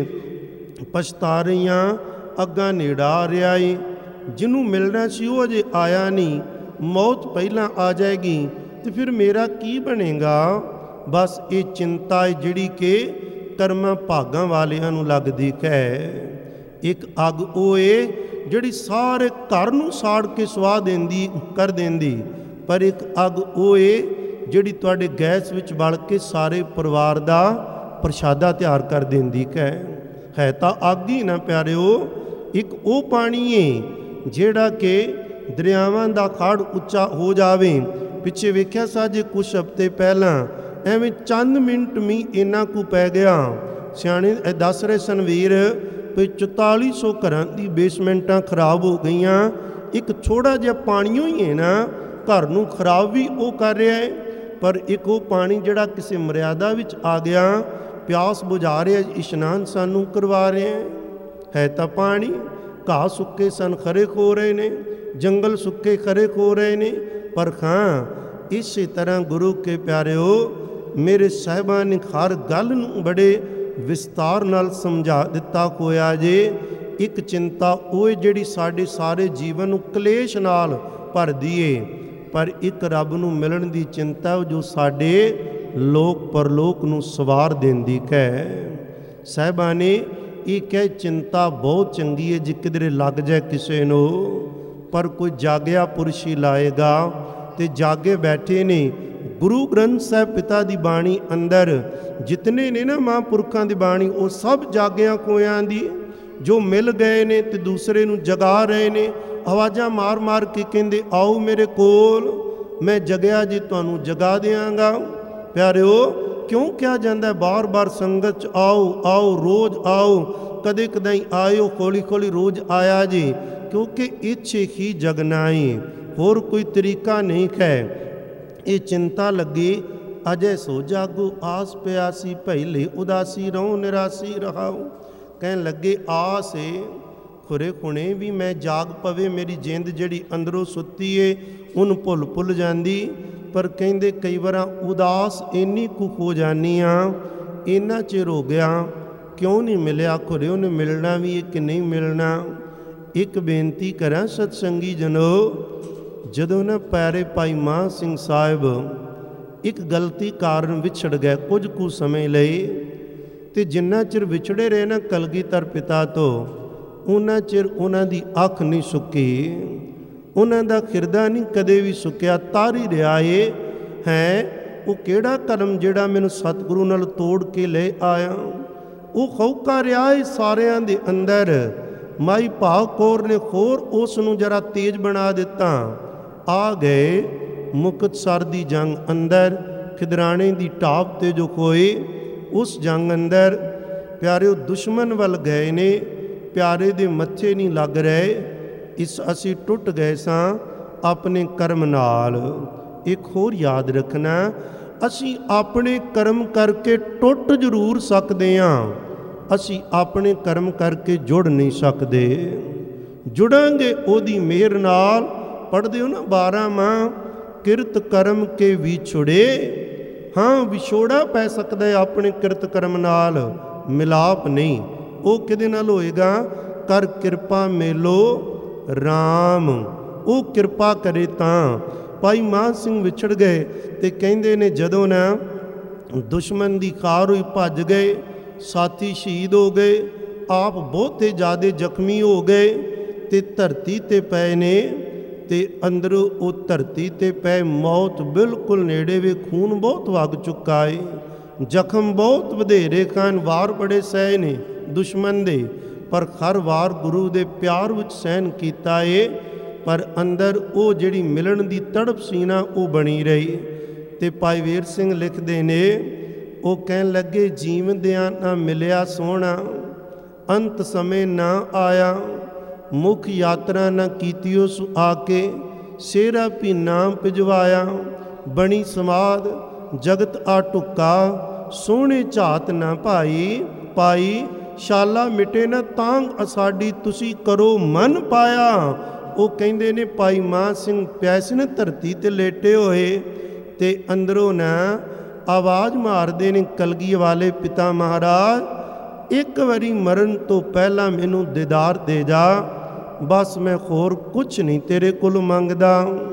ਪਛਤਾ ਰਹੀਆਂ, ਅੱਗਾ ਨੇੜਾ ਆ ਰਿਹਾ ਏ। ਜਿਹਨੂੰ ਮਿਲਣਾ ਸੀ ਉਹ ਅਜੇ ਆਇਆ ਨਹੀਂ, ਮੌਤ ਪਹਿਲਾਂ ਆ ਜਾਏਗੀ ਤੇ ਫਿਰ ਮੇਰਾ ਕੀ ਬਣੇਗਾ। ਬਸ ਇਹ ਚਿੰਤਾ ਹੈ ਜਿਹੜੀ ਕਿ ਕਰਮਾਂ ਭਾਗਾਂ ਵਾਲਿਆਂ ਨੂੰ ਲੱਗਦੀ ਹੈ। ਇੱਕ ਅੱਗ ਉਹ ਏ ਜਿਹੜੀ ਸਾਰੇ ਘਰ ਨੂੰ ਸਾੜ ਕੇ ਸੁਆਹ ਦਿੰਦੀ ਕਰ ਦਿੰਦੀ, ਪਰ ਇੱਕ ਅੱਗ ਉਹ ਏ ਜਿਹੜੀ ਤੁਹਾਡੇ ਗੈਸ ਵਿੱਚ ਬਲ ਕੇ ਸਾਰੇ ਪਰਿਵਾਰ ਦਾ ਪ੍ਰਸ਼ਾਦਾ ਤਿਆਰ ਕਰ ਦਿੰਦੀ ਹੈ। ਹੈ ਤਾਂ ਅੱਗ ਹੀ ਨਾ ਪਿਆਰਿਓ। ਇੱਕ ਉਹ ਪਾਣੀ ਏ ਜਿਹੜਾ ਕਿ ਦਰਿਆਵਾਂ ਦਾ ਖੜ ਉੱਚਾ ਹੋ ਜਾਵੇ। ਪਿੱਛੇ ਵੇਖਿਆ ਸਾਜੇ ਕੁਛ ਹਫ਼ਤੇ ਪਹਿਲਾਂ ਐਵੇਂ ਚੰਦ ਮਿੰਟ ਮੀਂਹ ਇੰਨਾ ਕੁ ਪੈ ਗਿਆ, ਸਿਆਣੇ ਦੱਸ ਰਹੇ ਸਨ ਵੀਰ ਵੀ ਚੁਤਾਲੀ ਸੌ ਘਰਾਂ ਦੀ ਬੇਸਮੈਂਟਾਂ ਖਰਾਬ ਹੋ ਗਈਆਂ। ਇੱਕ ਥੋੜ੍ਹਾ ਜਿਹਾ ਪਾਣੀਓ ਹੀ ਹੈ ਨਾ, ਘਰ ਨੂੰ ਖਰਾਬ ਵੀ ਉਹ ਕਰ ਰਿਹਾ ਹੈ, ਪਰ ਇੱਕ ਉਹ ਪਾਣੀ ਜਿਹੜਾ ਕਿਸੇ ਮਰਿਆਦਾ ਵਿੱਚ ਆ ਗਿਆ, ਪਿਆਸ ਬੁਝਾ ਰਿਹਾ, ਇਸ਼ਨਾਨ ਸਾਨੂੰ ਕਰਵਾ ਰਿਹਾ ਹੈ ਤਾਂ ਪਾਣੀ। ਘਾਹ ਸੁੱਕੇ ਸਨ ਖਰੇ ਖੋ ਰਹੇ ਨੇ, ਜੰਗਲ ਸੁੱਕੇ ਖਰੇ ਖੋ ਰਹੇ ਨੇ। ਪਰ ਹਾਂ ਇਸੇ ਤਰ੍ਹਾਂ ਗੁਰੂ ਕੇ ਪਿਆਰਿਓ ਮੇਰੇ ਸਾਹਿਬਾਂ ਨੇ ਹਰ ਗੱਲ ਨੂੰ ਬੜੇ ਵਿਸਤਾਰ ਨਾਲ ਸਮਝਾ ਦਿੱਤਾ ਹੋਇਆ ਜੇ। ਇੱਕ ਚਿੰਤਾ ਉਹ ਜਿਹੜੀ ਸਾਡੇ ਸਾਰੇ ਜੀਵਨ ਨੂੰ ਕਲੇਸ਼ ਨਾਲ ਭਰਦੀ ਏ, ਪਰ ਇੱਕ ਰੱਬ ਨੂੰ ਮਿਲਣ ਦੀ ਚਿੰਤਾ ਜੋ ਸਾਡੇ ਲੋਕ ਪਰਲੋਕ ਨੂੰ ਸਵਾਰ ਦਿੰਦੀ ਹੈ। ਸਾਹਿਬਾਂ ਨੇ ਇਹ ਕਹਿ ਚਿੰਤਾ ਬਹੁਤ ਚੰਗੀ ਹੈ ਜੇ ਕਿਧਰੇ ਲੱਗ ਜਾਏ ਕਿਸੇ ਨੂੰ, ਪਰ ਕੋਈ ਜਾਗਿਆ ਪੁਰਸ਼ ਹੀ ਲਾਏਗਾ। ਤੇ ਜਾਗੇ ਬੈਠੇ ਨੇ ਗੁਰੂ ਗ੍ਰੰਥ ਸਾਹਿਬ ਪਿਤਾ ਦੀ ਬਾਣੀ ਅੰਦਰ ਜਿਤਨੇ ਨੇ ਨਾ ਮਹਾਂਪੁਰਖਾਂ ਦੀ ਬਾਣੀ, ਉਹ ਸਭ ਜਾਗਿਆਂ ਕੋਇਆਂ ਦੀ ਜੋ ਮਿਲ ਗਏ ਨੇ ਤੇ ਦੂਸਰੇ ਨੂੰ ਜਗਾ ਰਹੇ ਨੇ। ਆਵਾਜ਼ਾਂ ਮਾਰ ਮਾਰ ਕੇ ਕਹਿੰਦੇ ਆਓ ਮੇਰੇ ਕੋਲ, ਮੈਂ ਜਗਿਆ ਜੀ ਤੁਹਾਨੂੰ ਜਗਾ ਦਿਆਂਗਾ। ਪਿਆਰਿਓ क्यों कहा जाता है बार बार संगत च आओ आओ रोज़ आओ, कदे कदाई आयो खोली खोली रोज़ आया जी, क्योंकि इच्छे ही जगनाई, होर कोई तरीका नहीं है। ये चिंता लगी अजय सो जागो, आस प्यासी पहले उदासी रहो निरासी रहाओ। कहन लगे आस है खुरे खुणे भी मैं जाग पवे, मेरी जिंद जड़ी अंदरों सुत्ती है उन भुल भुल जाती, पर कहते कई बार उदास इन्नी कु हो जानी हाँ, इन्ना चिर हो गया क्यों नहीं मिलया, खुरे उन्हें मिलना भी है कि नहीं मिलना। एक बेनती करा सतसंगी जनो, जदों ना प्यारे भाई मान सिंह साहिब एक गलती कारण विछड़ गए कुछ कुछ समय लई, ते जिन्ना चिर विछड़े रहे ना कलगीधर पिता तो उन्ना चिर उन्हां दी अख नहीं सुक्की, उन्हां दा खिरदा नहीं कदे भी सुक्या, तारी रहा है है वो केड़ा कर्म जिहड़ा मैनूं सतगुरु नाल तोड़ के ले आया, वो खौका रहा है सारियां दे अंदर। माई भाग कौर ने होर उस नूं जरा तेज बना दिता। आ गए मुक्तसर दी जंग अंदर, खिदराणे दी टाप ते जो कोई उस जंग अंदर प्यारे दुश्मन वल गए ने, प्यारे दे मत्थे नहीं लग रहे, इस असी टुट गए सां अपने कर्म नाल। एक होर याद रखना, असी अपने कर्म करके टुट जरूर सकते हाँ, असी अपने कर्म करके जुड़ नहीं सकते। जुड़ांगे ओदी मेहर नाल। पढ़ते हो ना बारह मां किरत कर्म के विछुड़े, हाँ विछोड़ा पै सकता है अपने किरत कर्म नाल, मिलाप नहीं। वो किदे नाल होएगा, कर किरपा मेलो राम, वो किरपा करे तां। भाई मान सिंह विछड़ गए ते कहंदे ने जदों ना दुश्मन दी कार हुई भज गए, साथी शहीद हो गए, आप बहुत ज़्यादा जख्मी हो गए ते धरती ते पै ने, ते अंदरों वो धरती ते पै मौत बिल्कुल नेड़े वे, खून बहुत वग चुका है, जख्म बहुत वधेरे खान, वार बड़े सह ने दुश्मन दे, पर हर वार गुरु दे प्यार विच सहन कीता है, पर अंदर वो जिहड़ी मिलन दी तड़प सी ना वो बनी रही। ते भाई वीर सिंह लिखते ने, वो कहन लगे जीवदियां ना मिलिया सोहना, अंत समय ना आया, मुख यात्रा ना कीतियो सु आके, सेरा भी नाम पिजवाया, बनी समाद जगत आ टुका, सोहने झात ना भाई पाई, शाला मिटे ना तांग असाडी, तुसी करो मन पाया। वो कहंदे ने भाई मान सिंह प्यासे ने धरती ते लेटे होए, ते अंदरों ना आवाज़ मारते ने कलगी वाले पिता महाराज, एक बारी मरण तो पहला मैनू दीदार दे जा, बस मैं होर कुछ नहीं तेरे कोल मंगदा।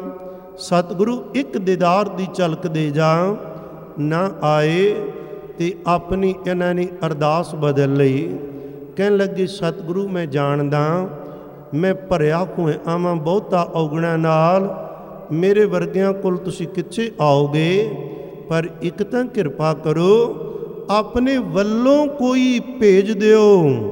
सतगुरु एक दीदार दी झलक दे जा। ना आए ते अपनी इन्हां ने अरदास बदल लई। कहन लगे सतगुरु मैं जानदा मैं भरिया होए आवां बहुता औगणा नाल, मेरे वर्गियां कोल तुसीं कित्थे आओगे, पर एक तां किरपा करो अपने वल्लों कोई भेज दिओ,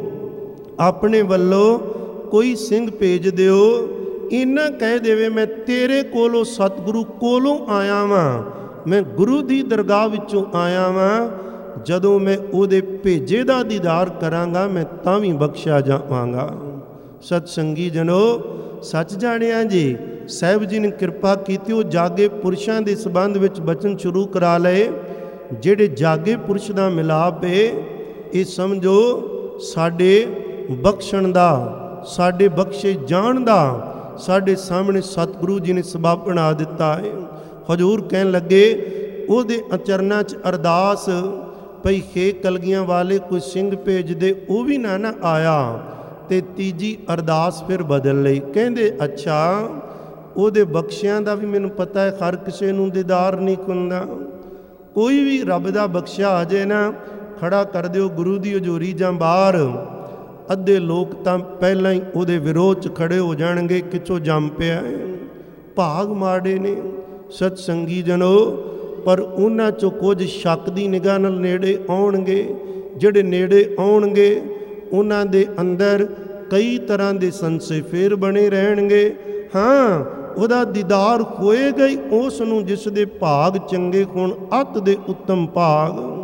अपने वल्लों कोई सिंह भेज दिओ, इन्ना कह देवे मैं तेरे कोलों सतगुरु कोलों आया वां, मैं गुरु दी दरगाह विचों आया वां, जदों मैं उहदे भेजे दा दीदार करांगा मैं तां वी बख्शिया जावांगा। सतसंगी जनो सच जाणिया जी, साहिब जी ने किरपा की वो जागे पुरुषों के संबंध में बचन शुरू करा लए। जिहड़े जागे पुरुष का मिलाप है ये समझो साडे बख्शण दा, साडे बख्शे जाण दा, साडे सामने सतगुरु जी ने सबब बना दिता है। हजूर कहन लगे उहदे चरनां च अरदास पई खे कलगियां वाले कोई सिंह भेज दे, वो भी ना ना आया। ते तीजी अरदास फिर बदल लई। कहंदे अच्छा ਉਹਦੇ ਬਖਸ਼ਿਆਂ ਦਾ ਵੀ ਮੈਨੂੰ ਪਤਾ ਹੈ, ਹਰ ਕਿਸੇ ਨੂੰ ਦੀਦਾਰ ਨਹੀਂ ਹੁੰਦਾ। ਕੋਈ ਵੀ ਰੱਬ ਦਾ ਬਖਸ਼ਿਆ ਆ ਜਾਏ ਨਾ, ਖੜਾ ਕਰ ਦਿਓ ਗੁਰੂ ਦੀ ਹਜ਼ੂਰੀ ਜਾਂ ਬਾਹਰ, ਅੱਧੇ ਲੋਕ ਤਾਂ ਪਹਿਲਾਂ ਹੀ ਉਹਦੇ ਵਿਰੋਧ 'ਚ ਖੜੇ ਹੋ ਜਾਣਗੇ, ਕਿੱਥੋਂ ਜੰਮ ਪਿਆ ਹੈ। ਭਾਗ ਮਾੜੇ ਨੇ ਸਤ ਸੰਗੀ ਜਨੋ, ਪਰ ਉਹਨਾਂ 'ਚੋਂ ਕੁਝ ਸ਼ੱਕ ਦੀ ਨਿਗਾਹ ਨਾਲ ਨੇੜੇ ਆਉਣਗੇ। ਜਿਹੜੇ ਨੇੜੇ ਆਉਣਗੇ ਉਹਨਾਂ ਦੇ ਅੰਦਰ ਕਈ ਤਰ੍ਹਾਂ ਦੇ ਸੰਸ਼ੇ ਫੇਰ ਬਣੇ ਰਹਿਣਗੇ। ਹਾਂ, ਉਹਦਾ ਦੀਦਾਰ ਹੋਏਗਾ ਹੀ ਉਸ ਨੂੰ ਜਿਸ ਦੇ ਭਾਗ ਚੰਗੇ ਹੋਣ, ਅੱਤ ਦੇ ਉੱਤਮ ਭਾਗ।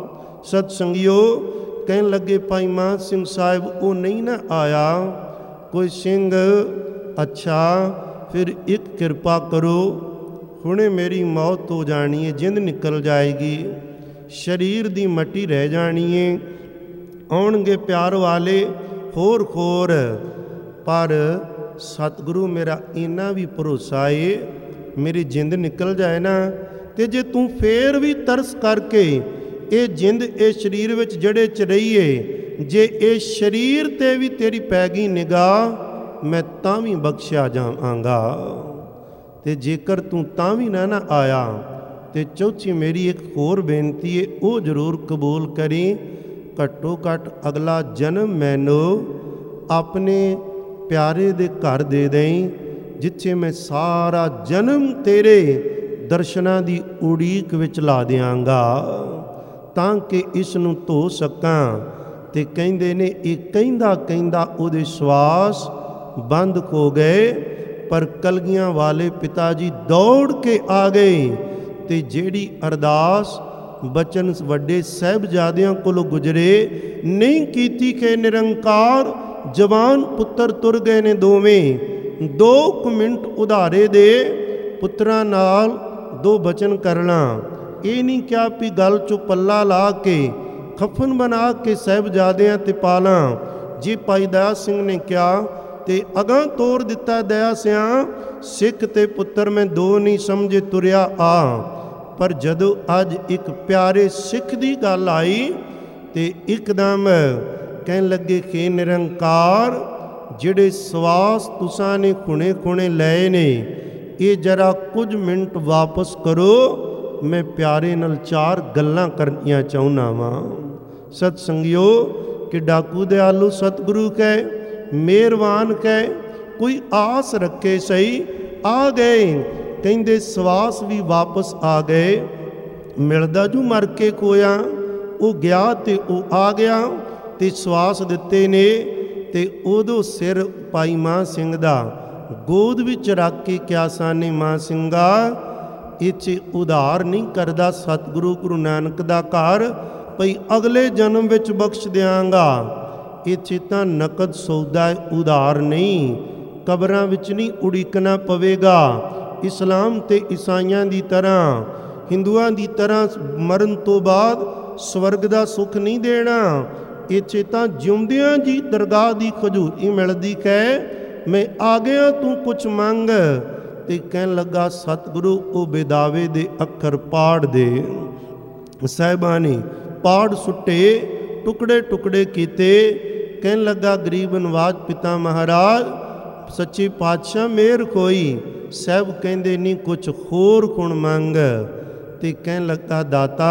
सत संगियो कहन लगे भाई मान सिंह साहिब वो नहीं ना आया कोई सिंह, अच्छा फिर एक कृपा करो, हुणे मेरी मौत हो जानी है, जिंद निकल जाएगी, शरीर दी मट्टी रह जानी है, आउणगे प्यार वाले होर खोर, पर सतगुरु मेरा इन्ना भी भरोसा है मेरी जिंद निकल जाए ना ते जे तू फेर भी तरस करके ये जिंद ये शरीर विच जड़े च रहीए, जे ये शरीर ते भी तेरी पै गई निगाह मैं तां भी बख्शिया जावांगा, ते जेकर तू तां भी ना ना आया ते चौथी मेरी एक होर बेनती है वो जरूर कबूल करी, घट्टो घट अगला जन्म मैनू अपने प्यारे दे घर दे दें जिथे मैं सारा जन्म तेरे दर्शनां दी उड़ीक विच ला दियांगा तां कि इस नूं धो सकां। ते कहिंदे ने ये कहिंदा कहिंदा उहदे श्वास बंद हो गए, पर कलगियां वाले पिता जी दौड़ के आ गए ते जेड़ी अरदास बचन वड्डे साहिबजादियां कोलों गुजरे नहीं कीती कि निरंकार जवान पुत्र तुर गए ने दोवें, दो कुछ मिनट उधारे दे पुत्रां नाल दो बचन करना, ये नहीं क्या भी गल चो पल्ला ला के खफन बना के साहिबजादियां ते पाला। जी भाई दया सिंह ने क्या ते अगां तोड़ दिता, दया सिया सिख ते पुत्र मैं दो नहीं समझे तुरिया आ, पर जदों अज एक प्यारे सिख दी गल आई ते एकदम कहन लगे कि निरंकार जिहड़े सवास तुसां ने खुणे खुणे लए ने ये जरा कुछ मिनट वापस करो, मैं प्यारे नाल चार गल्लां करनियां चाहुंदा वां। सत संगियो कि डाकू दयालु सतगुरु कह मेहरबान कह कोई आस रखे सही आ गए, कहिंदे सवास भी वापस आ गए, मिलदा जू मर के खोया वो गया ते वो आ गया ते सवास दिते ने ते उदों सिर पाई मां सिंह दा गोद विच रख के क्या साने मां सिंगा इत्थे उधार नहीं करदा सतगुरु गुरु नानक दा घर भई अगले जन्म विच बख्श दियांगा, इत्थे तां नकद सौदा उधार नहीं, कबरां विच नहीं उड़ीकना पवेगा, इस्लाम ते ईसाइयां दी तरह हिंदुआं दी तरह मरण तो बाद स्वर्ग दा सुख नहीं देना, इत्थे तां जिउंदियां जी दरगाह दी खजूरी मिलदी कै मैं आ गया तू कुछ मंग, ते कहन लगा सतगुरु ओ बेदावे दे अखर पाड़ दे, साहिबां ने पाड़ सुट्टे टुकड़े टुकड़े कीते, कहन लगा गरीब नवाज पिता महाराज सच्चे पातशाह मेहर कोई, साहब कहंदे नहीं कुछ होर कुण मंग, ते कहन लगा दाता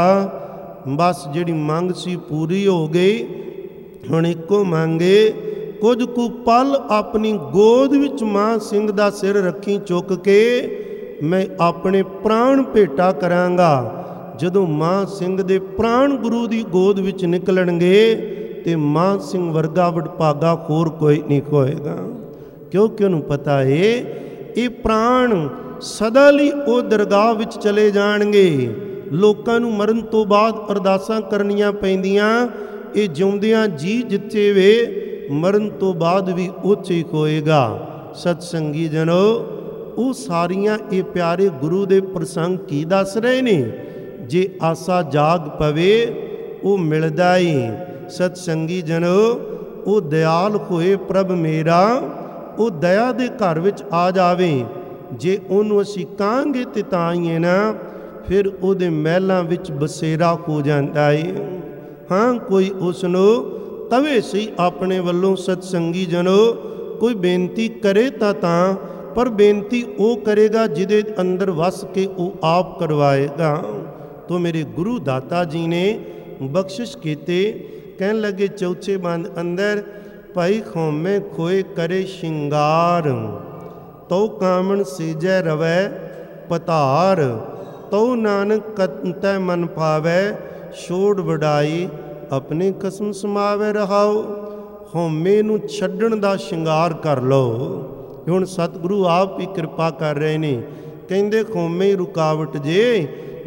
बस जिहड़ी मंग सी पूरी हो गई, हुण इको मंगे कुछ कु पल अपनी गोद विच मां सिंह दा सिर रखी चुक के मैं अपने प्राण भेटा करांगा, जदों मां सिंह दे प्राण गुरु दी गोद विच निकलणगे ते मां सिंह वर्गा वडभागा होर कोई नहीं होएगा, क्योंकि उन्हें पता है ये प्राण सदा लई ओ दरगाह विच चले जाणगे, लोकां नूं मरण तो बाद अरदासां करनियां पैंदियां, ये जिउंदियां जी जिथे वे मरण तो बाद भी उत्थे ही होएगा। सतसंगी जनो वो सारियां ये प्यारे गुरु दे प्रसंग की दस रहे ने, जे आसा जाग पवे वो मिलदा ही। सतसंगी जनो वो दयाल होए प्रभ मेरा वो दया दे घर विच आ जावे, जे उन्होंने असीं कहांगे ते तां ही है ना फिर उहदे महलां विच बसेरा हो जांदा है। हाँ कोई उसनों कवे सी अपने वल्लों सतसंगी जनो कोई बेनती करे तां तां, पर बेनती वो करेगा जिदे अंदर वस के वो आप करवाएगा। तो मेरे गुरु दाता जी ने बख्शिश कीते, कहन लगे चौथे बंद अंदर भाई खौमे खोए करे शिंगार, तो कामन सीजै रवै पतार, तो नानक कतै मन पावै छोड़ वडाई अपने कसम समावे रहाओ। हौमे नूं छड्डण दा शिंगार कर लो। हुण सतगुरु आप ही कृपा कर रहे ने, कहंदे खौमे रुकावट जे